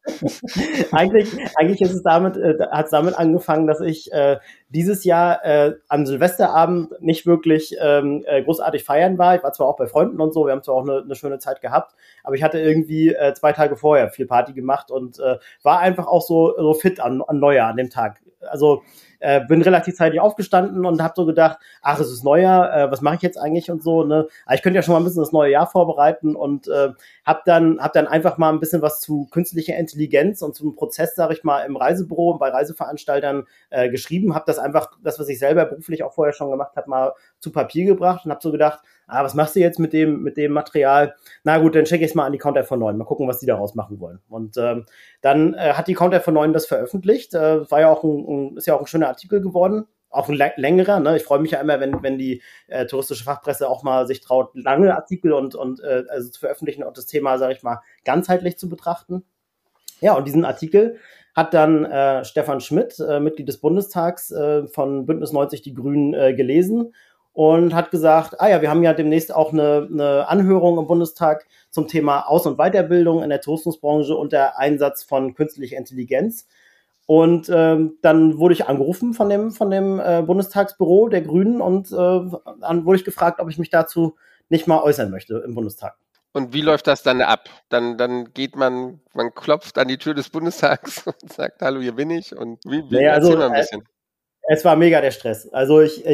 Eigentlich ist es hat es damit angefangen, dass ich dieses Jahr am Silvesterabend nicht wirklich großartig feiern war. Ich war zwar auch bei Freunden und so, wir haben zwar auch eine schöne Zeit gehabt, aber ich hatte irgendwie 2 Tage vorher viel Party gemacht und war einfach auch so fit an Neujahr an dem Tag. Also bin relativ zeitig aufgestanden und habe so gedacht, ach, es ist Neujahr, was mache ich jetzt eigentlich und so, ne? Aber ich könnte ja schon mal ein bisschen das neue Jahr vorbereiten und hab dann einfach mal ein bisschen was zu künstlicher Intelligenz und zum Prozess, sage ich mal, im Reisebüro und bei Reiseveranstaltern geschrieben, habe das einfach, das, was ich selber beruflich auch vorher schon gemacht habe, mal zu Papier gebracht und habe so gedacht, was machst du jetzt mit dem Material? Na gut, dann checke ich es mal an die Counter von 9, mal gucken, was die daraus machen wollen. Und dann hat die Counter von 9 das veröffentlicht, war ja auch ist ja auch ein schöner Artikel geworden, auch ein längerer, ne? Ich freue mich ja immer, wenn die touristische Fachpresse auch mal sich traut, lange Artikel und also zu veröffentlichen und das Thema, sage ich mal, ganzheitlich zu betrachten. Ja, und diesen Artikel hat dann Stefan Schmidt, Mitglied des Bundestags von Bündnis 90 Die Grünen, gelesen und hat gesagt, ja, wir haben ja demnächst auch eine Anhörung im Bundestag zum Thema Aus- und Weiterbildung in der Tourismusbranche unter Einsatz von künstlicher Intelligenz. Und dann wurde ich angerufen von dem Bundestagsbüro der Grünen und dann wurde ich gefragt, ob ich mich dazu nicht mal äußern möchte im Bundestag. Und wie läuft das dann ab? Dann geht man klopft an die Tür des Bundestags und sagt, hallo, hier bin ich. Und erzähl mal ein bisschen. Es war mega der Stress. Also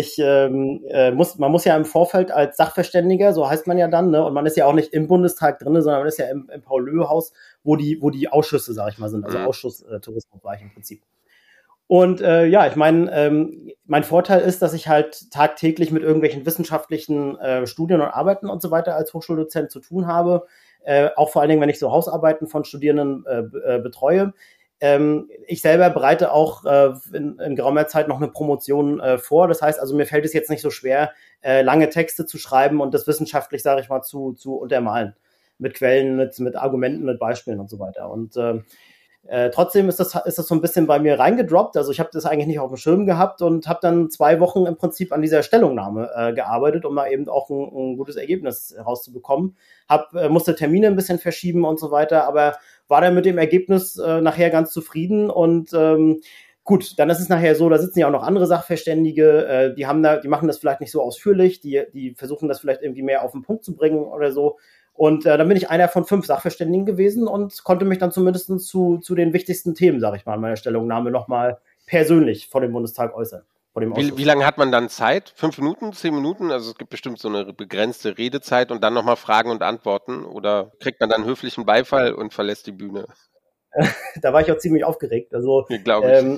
man muss ja im Vorfeld als Sachverständiger, so heißt man ja dann, ne? Und man ist ja auch nicht im Bundestag drin, sondern man ist ja im Paul-Löhe-Haus, wo die Ausschüsse, sag ich mal, sind. Also Ausschuss Tourismus war ich im Prinzip. Und ich meine, mein Vorteil ist, dass ich halt tagtäglich mit irgendwelchen wissenschaftlichen Studien und Arbeiten und so weiter als Hochschuldozent zu tun habe. Auch vor allen Dingen, wenn ich so Hausarbeiten von Studierenden betreue. Ich selber bereite auch in geraumer Zeit noch eine Promotion vor. Das heißt also, mir fällt es jetzt nicht so schwer, lange Texte zu schreiben und das wissenschaftlich, sage ich mal, zu untermalen. Mit Quellen, mit Argumenten, mit Beispielen und so weiter. Und trotzdem ist das so ein bisschen bei mir reingedroppt. Also ich habe das eigentlich nicht auf dem Schirm gehabt und habe dann 2 Wochen im Prinzip an dieser Stellungnahme gearbeitet, um da eben auch ein gutes Ergebnis herauszubekommen. Musste Termine ein bisschen verschieben und so weiter, aber war dann mit dem Ergebnis nachher ganz zufrieden und gut, dann ist es nachher so, da sitzen ja auch noch andere Sachverständige, die machen das vielleicht nicht so ausführlich, die versuchen das vielleicht irgendwie mehr auf den Punkt zu bringen oder so. Und dann bin ich einer von 5 Sachverständigen gewesen und konnte mich dann zumindest zu den wichtigsten Themen, sage ich mal, in meiner Stellungnahme nochmal persönlich vor dem Bundestag äußern. Wie lange hat man dann Zeit? 5 Minuten, 10 Minuten? Also es gibt bestimmt so eine begrenzte Redezeit und dann nochmal Fragen und Antworten oder kriegt man dann höflichen Beifall und verlässt die Bühne? Da war ich auch ziemlich aufgeregt. Also glaube ich.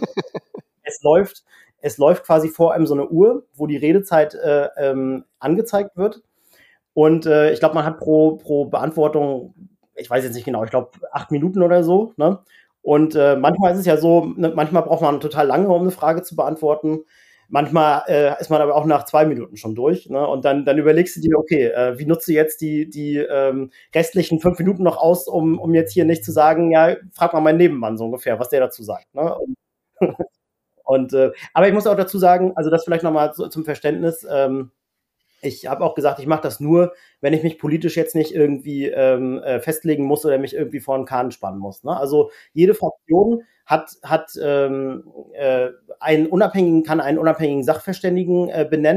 Es läuft quasi vor einem so eine Uhr, wo die Redezeit angezeigt wird. Und ich glaube, man hat pro Beantwortung, ich weiß jetzt nicht genau, ich glaube 8 Minuten oder so, ne? Und manchmal ist es ja so, ne, manchmal braucht man total lange, um eine Frage zu beantworten. Manchmal ist man aber auch nach 2 Minuten schon durch, ne? Und dann überlegst du dir, okay, wie nutze ich jetzt die restlichen 5 Minuten noch aus, um jetzt hier nicht zu sagen, ja, frag mal meinen Nebenmann so ungefähr, was der dazu sagt, ne? Aber ich muss auch dazu sagen, also das vielleicht nochmal zum Verständnis, ich habe auch gesagt, ich mache das nur, wenn ich mich politisch jetzt nicht irgendwie festlegen muss oder mich irgendwie vor einen Kahn spannen muss. Ne? Also jede Fraktion kann einen unabhängigen Sachverständigen benennen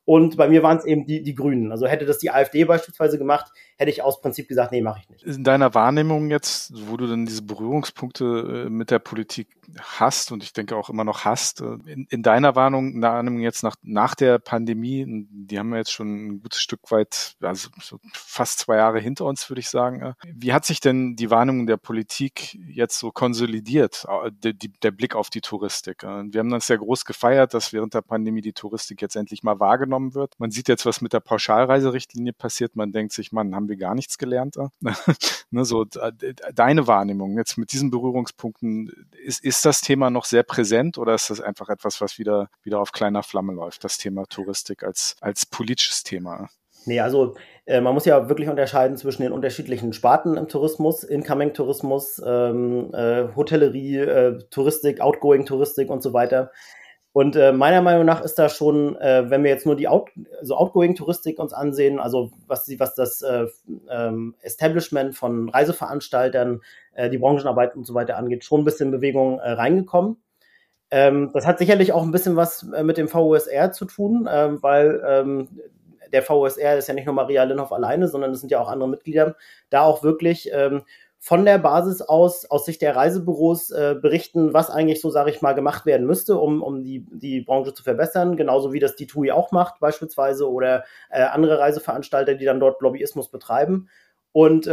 Und bei mir waren es eben die Grünen. Also hätte das die AfD beispielsweise gemacht, hätte ich aus Prinzip gesagt, nee, mache ich nicht. In deiner Wahrnehmung jetzt, wo du dann diese Berührungspunkte mit der Politik hast und ich denke auch immer noch hast, in deiner Wahrnehmung jetzt nach der Pandemie, die haben wir jetzt schon ein gutes Stück weit, also so fast 2 Jahre hinter uns, würde ich sagen. Wie hat sich denn die Wahrnehmung der Politik jetzt so konsolidiert, der Blick auf die Touristik? Wir haben das ja groß gefeiert, dass während der Pandemie die Touristik jetzt endlich mal wahrgenommen wird. Man sieht jetzt, was mit der Pauschalreiserichtlinie passiert. Man denkt sich, Mann, haben wir gar nichts gelernt. Ne, so deine Wahrnehmung jetzt mit diesen Berührungspunkten, ist das Thema noch sehr präsent oder ist das einfach etwas, was wieder auf kleiner Flamme läuft, das Thema Touristik als politisches Thema? Nee, also man muss ja wirklich unterscheiden zwischen den unterschiedlichen Sparten im Tourismus, Incoming-Tourismus, Hotellerie, Touristik, Outgoing-Touristik und so weiter. Und meiner Meinung nach ist da schon, wenn wir jetzt nur die Outgoing-Touristik uns ansehen, also was das Establishment von Reiseveranstaltern, die Branchenarbeit und so weiter angeht, schon ein bisschen Bewegung reingekommen. Das hat sicherlich auch ein bisschen was mit dem VOSR zu tun, weil der VOSR ist ja nicht nur Maria Linhoff alleine, sondern es sind ja auch andere Mitglieder, da auch wirklich von der Basis aus Sicht der Reisebüros berichten, was eigentlich so, sage ich mal, gemacht werden müsste, um die Branche zu verbessern, genauso wie das die TUI auch macht beispielsweise oder andere Reiseveranstalter, die dann dort Lobbyismus betreiben. Und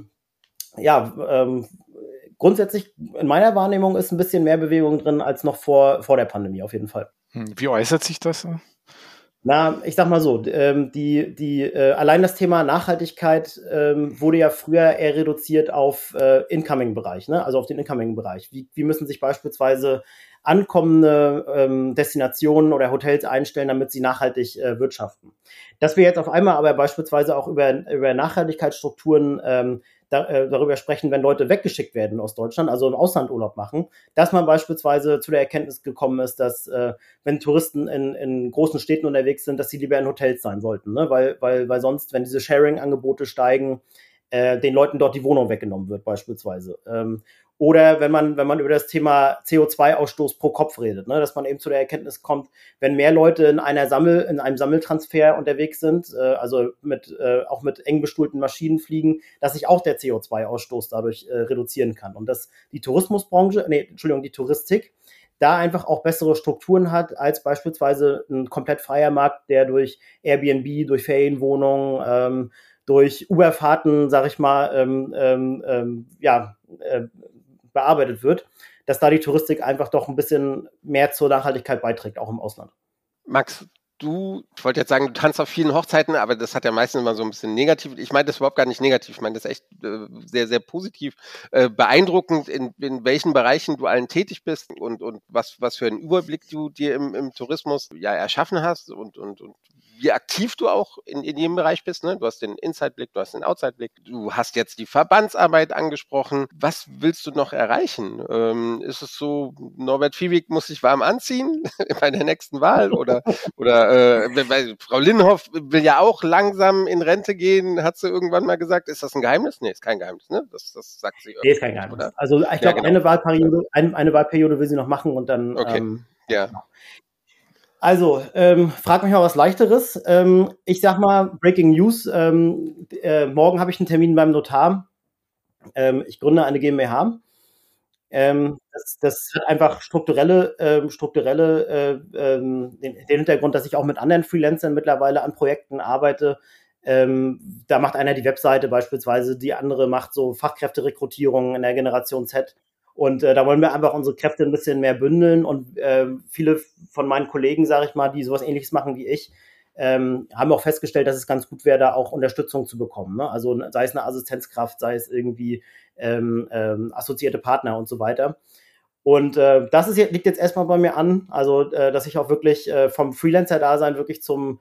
grundsätzlich in meiner Wahrnehmung ist ein bisschen mehr Bewegung drin als noch vor der Pandemie auf jeden Fall. Wie äußert sich das? Na, ich sag mal so, allein das Thema Nachhaltigkeit wurde ja früher eher reduziert auf Incoming-Bereich, ne? Also auf den Incoming-Bereich. Wie müssen sich beispielsweise ankommende Destinationen oder Hotels einstellen, damit sie nachhaltig wirtschaften? Dass wir jetzt auf einmal aber beispielsweise auch über Nachhaltigkeitsstrukturen darüber sprechen, wenn Leute weggeschickt werden aus Deutschland, also im Ausland Urlaub machen, dass man beispielsweise zu der Erkenntnis gekommen ist, dass wenn Touristen in großen Städten unterwegs sind, dass sie lieber in Hotels sein sollten, ne? Weil sonst, wenn diese Sharing-Angebote steigen, den Leuten dort die Wohnung weggenommen wird beispielsweise. Oder wenn man über das Thema CO2-Ausstoß pro Kopf redet, ne, dass man eben zu der Erkenntnis kommt, wenn mehr Leute in einem Sammeltransfer unterwegs sind, also auch mit eng bestuhlten Maschinen fliegen, dass sich auch der CO2-Ausstoß dadurch reduzieren kann. Und dass die die Touristik da einfach auch bessere Strukturen hat als beispielsweise ein komplett freier Markt, der durch Airbnb, durch Ferienwohnungen, durch Uberfahrten, sag ich mal, bearbeitet wird, dass da die Touristik einfach doch ein bisschen mehr zur Nachhaltigkeit beiträgt, auch im Ausland. Max, ich wollte jetzt sagen, du tanzt auf vielen Hochzeiten, aber das hat ja meistens immer so ein bisschen negativ. Ich meine das überhaupt gar nicht negativ. Ich meine das echt sehr, sehr positiv. Beeindruckend, in welchen Bereichen du allen tätig bist und was für einen Überblick du dir im Tourismus ja erschaffen hast und wie aktiv du auch in jedem Bereich bist. Ne? Du hast den Inside-Blick, du hast den Outside-Blick. Du hast jetzt die Verbandsarbeit angesprochen. Was willst du noch erreichen? Ist es so, Norbert Fiebig muss sich warm anziehen bei der nächsten Wahl? Oder Frau Linhoff will ja auch langsam in Rente gehen, hat sie irgendwann mal gesagt. Ist das ein Geheimnis? Nee, ist kein Geheimnis. Ne? Das sagt sie. Nee, ist kein Geheimnis. Oder? Also ich glaube, genau. eine Wahlperiode will sie noch machen und dann... Okay, ja. Genau. Also, frag mich mal was Leichteres. Ich sag mal, Breaking News, morgen habe ich einen Termin beim Notar. Ich gründe eine GmbH. Das hat einfach den Hintergrund, dass ich auch mit anderen Freelancern mittlerweile an Projekten arbeite. Da macht einer die Webseite beispielsweise, die andere macht so Fachkräfterekrutierung in der Generation Z. Und da wollen wir einfach unsere Kräfte ein bisschen mehr bündeln. Und viele von meinen Kollegen, sage ich mal, die sowas Ähnliches machen wie ich, haben auch festgestellt, dass es ganz gut wäre, da auch Unterstützung zu bekommen. Ne? Also sei es eine Assistenzkraft, sei es irgendwie assoziierte Partner und so weiter. Und das liegt jetzt erstmal bei mir an, also dass ich auch wirklich vom Freelancer-Dasein wirklich zum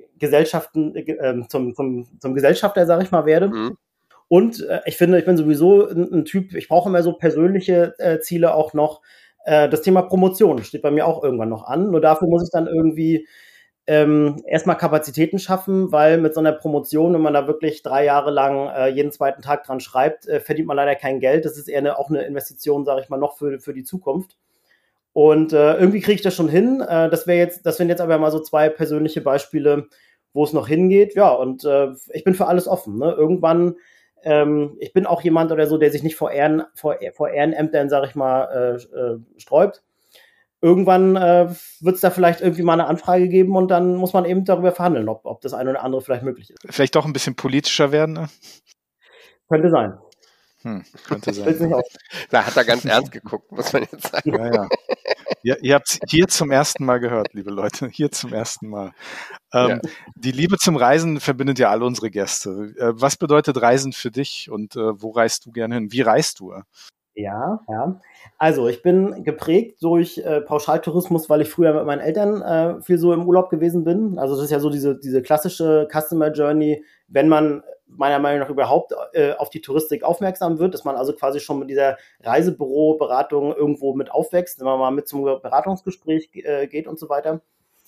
Gesellschafter, sage ich mal, werde. Mhm. Und ich finde, ich bin sowieso ein Typ, ich brauche immer so persönliche Ziele auch noch. Das Thema Promotion steht bei mir auch irgendwann noch an. Nur dafür muss ich dann irgendwie erstmal Kapazitäten schaffen, weil mit so einer Promotion, wenn man da wirklich 3 Jahre lang jeden zweiten Tag dran schreibt, verdient man leider kein Geld. Das ist eher auch eine Investition, sage ich mal, noch für die Zukunft. Und irgendwie kriege ich das schon hin. Das wären jetzt aber mal so 2 persönliche Beispiele, wo es noch hingeht. Ja, und ich bin für alles offen. Ne? Irgendwann, ich bin auch jemand oder so, der sich nicht vor Ehrenämtern, sag ich mal, sträubt. Irgendwann wird es da vielleicht irgendwie mal eine Anfrage geben und dann muss man eben darüber verhandeln, ob das eine oder andere vielleicht möglich ist. Vielleicht doch ein bisschen politischer werden, ne? Könnte sein. Könnte sein. Da hat er ganz ernst geguckt, muss man jetzt sagen. Ja. Ja, ihr habt es hier zum ersten Mal gehört, liebe Leute, hier zum ersten Mal. Die Liebe zum Reisen verbindet ja alle unsere Gäste. Was bedeutet Reisen für dich und wo reist du gerne hin? Wie reist du? Ja. Also ich bin geprägt durch Pauschaltourismus, weil ich früher mit meinen Eltern viel so im Urlaub gewesen bin. Also das ist ja so diese klassische Customer Journey, wenn man meiner Meinung nach überhaupt auf die Touristik aufmerksam wird, dass man also quasi schon mit dieser Reisebüro-Beratung irgendwo mit aufwächst, wenn man mal mit zum Beratungsgespräch geht und so weiter.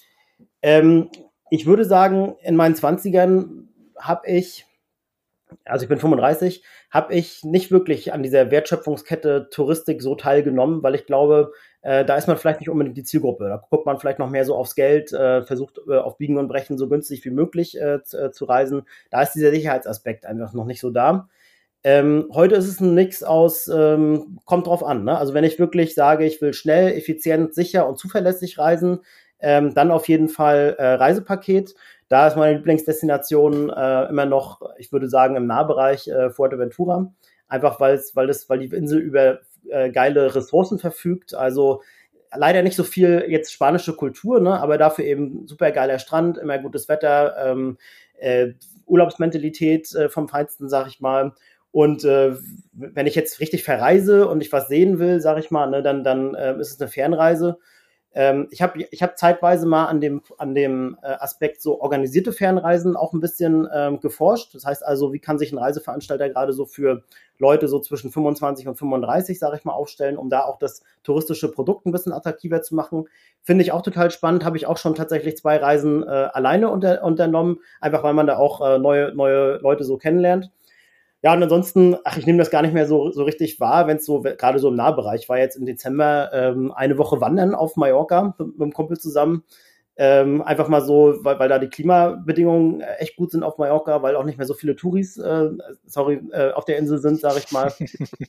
Ich würde sagen, in meinen 20ern also ich bin 35, habe ich nicht wirklich an dieser Wertschöpfungskette Touristik so teilgenommen, weil ich glaube, da ist man vielleicht nicht unbedingt die Zielgruppe. Da guckt man vielleicht noch mehr so aufs Geld, versucht auf Biegen und Brechen so günstig wie möglich zu reisen. Da ist dieser Sicherheitsaspekt einfach noch nicht so da. Heute ist es ein Mix aus, kommt drauf an. Ne? Also wenn ich wirklich sage, ich will schnell, effizient, sicher und zuverlässig reisen, dann auf jeden Fall Reisepaket. Da ist meine Lieblingsdestination immer noch, ich würde sagen, im Nahbereich Fuerteventura. Einfach weil die Insel über geile Ressourcen verfügt. Also leider nicht so viel jetzt spanische Kultur, ne? Aber dafür eben super geiler Strand, immer gutes Wetter, Urlaubsmentalität vom Feinsten, sag ich mal. Und wenn ich jetzt richtig verreise und ich was sehen will, sag ich mal, ne, dann ist es eine Fernreise. Ich hab zeitweise mal an dem Aspekt so organisierte Fernreisen auch ein bisschen geforscht. Das heißt also, wie kann sich ein Reiseveranstalter gerade so für Leute so zwischen 25 und 35, sage ich mal, aufstellen, um da auch das touristische Produkt ein bisschen attraktiver zu machen. Finde ich auch total spannend. Habe ich auch schon tatsächlich 2 Reisen alleine unternommen, einfach weil man da auch neue Leute so kennenlernt. Ja, und ansonsten, ich nehme das gar nicht mehr so richtig wahr, wenn es so, gerade so im Nahbereich war, jetzt im Dezember eine Woche wandern auf Mallorca mit einem Kumpel zusammen. Einfach mal so, weil da die Klimabedingungen echt gut sind auf Mallorca, weil auch nicht mehr so viele Touris, auf der Insel sind, sage ich mal.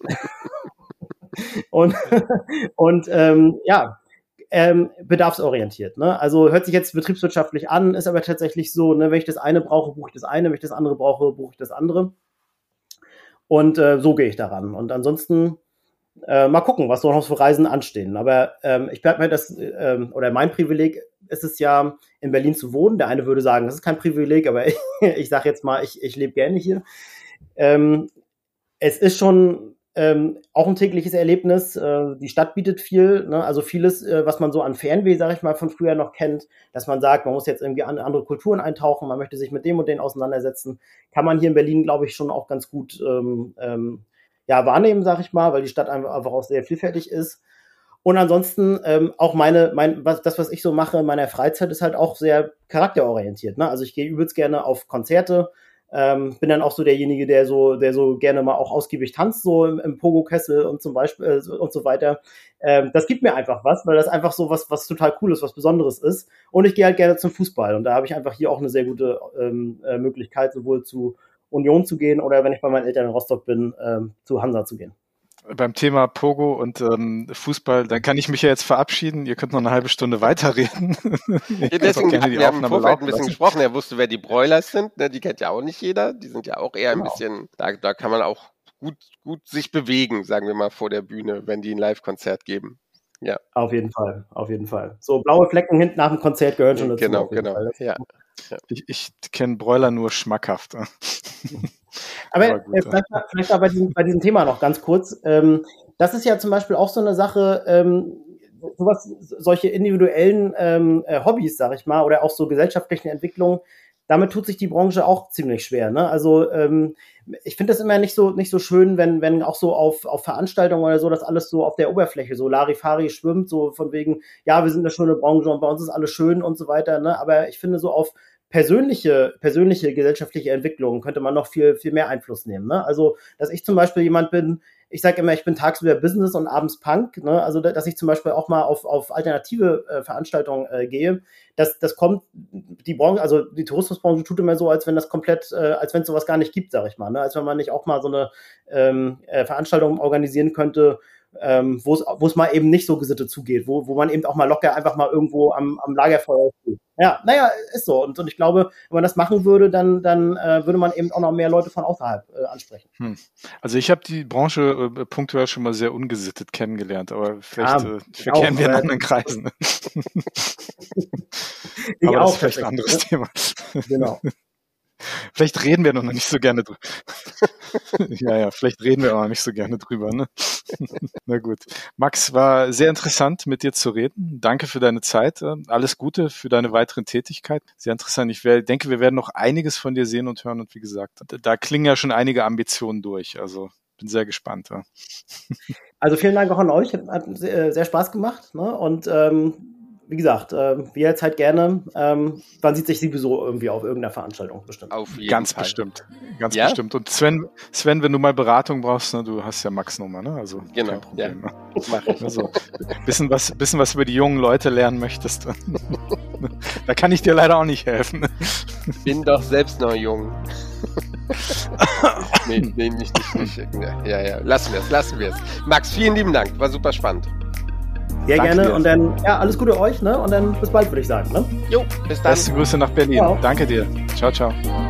Bedarfsorientiert. Ne? Also hört sich jetzt betriebswirtschaftlich an, ist aber tatsächlich so, ne, wenn ich das eine brauche, buche ich das eine, wenn ich das andere brauche, buche ich das andere. Und so gehe ich daran. Und ansonsten mal gucken, was noch für Reisen anstehen. Aber ich bleibe mir oder mein Privileg ist es ja, in Berlin zu wohnen. Der eine würde sagen, das ist kein Privileg, aber ich sage jetzt mal, ich lebe gerne hier. Es ist schon auch ein tägliches Erlebnis. Die Stadt bietet viel, ne? Also vieles, was man so an Fernweh, sag ich mal, von früher noch kennt, dass man sagt, man muss jetzt irgendwie andere Kulturen eintauchen, man möchte sich mit dem und den auseinandersetzen, kann man hier in Berlin, glaube ich, schon auch ganz gut wahrnehmen, sag ich mal, weil die Stadt einfach auch sehr vielfältig ist. Und ansonsten auch was ich so mache in meiner Freizeit ist halt auch sehr charakterorientiert. Ne? Also ich gehe übelst gerne auf Konzerte, bin dann auch so derjenige, der so gerne mal auch ausgiebig tanzt, so im Pogo-Kessel und zum Beispiel und so weiter. Das gibt mir einfach was, weil das einfach so was total Cooles, was Besonderes ist. Und ich gehe halt gerne zum Fußball. Und da habe ich einfach hier auch eine sehr gute Möglichkeit, sowohl zu Union zu gehen oder wenn ich bei meinen Eltern in Rostock bin, zu Hansa zu gehen. Beim Thema Pogo und Fußball, dann kann ich mich ja jetzt verabschieden. Ihr könnt noch eine halbe Stunde weiterreden. Deswegen wir haben im Vorfeld ein bisschen gesprochen. Er wusste, wer die Broilers sind. Ne? Die kennt ja auch nicht jeder. Die sind ja auch eher ein bisschen, da kann man auch gut sich bewegen, sagen wir mal, vor der Bühne, wenn die ein Live-Konzert geben. Ja. Auf jeden Fall. So blaue Flecken hinten nach dem Konzert gehören schon dazu. Genau. Ja. Ich kenne Broiler nur schmackhaft. Aber vielleicht auch bei diesem Thema noch ganz kurz. Das ist ja zum Beispiel auch so eine Sache, solche individuellen Hobbys, sag ich mal, oder auch so gesellschaftlichen Entwicklungen, damit tut sich die Branche auch ziemlich schwer. Ne? Also ich finde das immer nicht so schön, wenn auch so auf Veranstaltungen oder so das alles so auf der Oberfläche so Larifari schwimmt, so von wegen, ja, wir sind eine schöne Branche und bei uns ist alles schön und so weiter. Ne? Aber ich finde so auf persönliche gesellschaftliche Entwicklungen könnte man noch viel, viel mehr Einfluss nehmen. Ne? Also, dass ich zum Beispiel jemand bin, ich sage immer, ich bin tagsüber Business und abends Punk, ne? Also dass ich zum Beispiel auch mal auf alternative Veranstaltungen gehe, das kommt, die Branche, also die Tourismusbranche tut immer so, als wenn das komplett, als wenn es sowas gar nicht gibt, sag ich mal, ne? Als wenn man nicht auch mal so eine Veranstaltung organisieren könnte, wo es mal eben nicht so gesittet zugeht, wo man eben auch mal locker einfach mal irgendwo am Lagerfeuer steht. Ja, naja, ist so. Und ich glaube, wenn man das machen würde, dann würde man eben auch noch mehr Leute von außerhalb ansprechen. Also ich habe die Branche punktuell schon mal sehr ungesittet kennengelernt, aber vielleicht verkehren wir in anderen Kreisen. Aber das ist vielleicht ein anderes Thema. Genau. Vielleicht reden wir noch nicht so gerne drüber. Ja, vielleicht reden wir auch noch nicht so gerne drüber. Ne? Na gut. Max, war sehr interessant, mit dir zu reden. Danke für deine Zeit. Alles Gute für deine weiteren Tätigkeiten. Sehr interessant. Ich denke, wir werden noch einiges von dir sehen und hören. Und wie gesagt, da klingen ja schon einige Ambitionen durch. Also bin sehr gespannt. Ja. Also vielen Dank auch an euch. Hat sehr Spaß gemacht. Ne? Und wie gesagt, wir jetzt halt gerne, man sieht sich sowieso irgendwie auf irgendeiner Veranstaltung bestimmt. Auf jeden Fall. Ganz bestimmt. Und Sven, wenn du mal Beratung brauchst, ne, du hast ja Max Nummer, ne? Also genau, kein Problem. Ja. Mach ich. Also, bisschen was über die jungen Leute lernen möchtest. Da kann ich dir leider auch nicht helfen. Bin doch selbst noch jung. Nee, nicht. Ja, lassen wir es. Max, vielen lieben Dank, war super spannend. Sehr gerne dir. Und dann, alles Gute euch, ne? Und dann bis bald, würde ich sagen, ne? Jo, bis dann. Beste Grüße nach Berlin. Ciao. Danke dir. Ciao, ciao.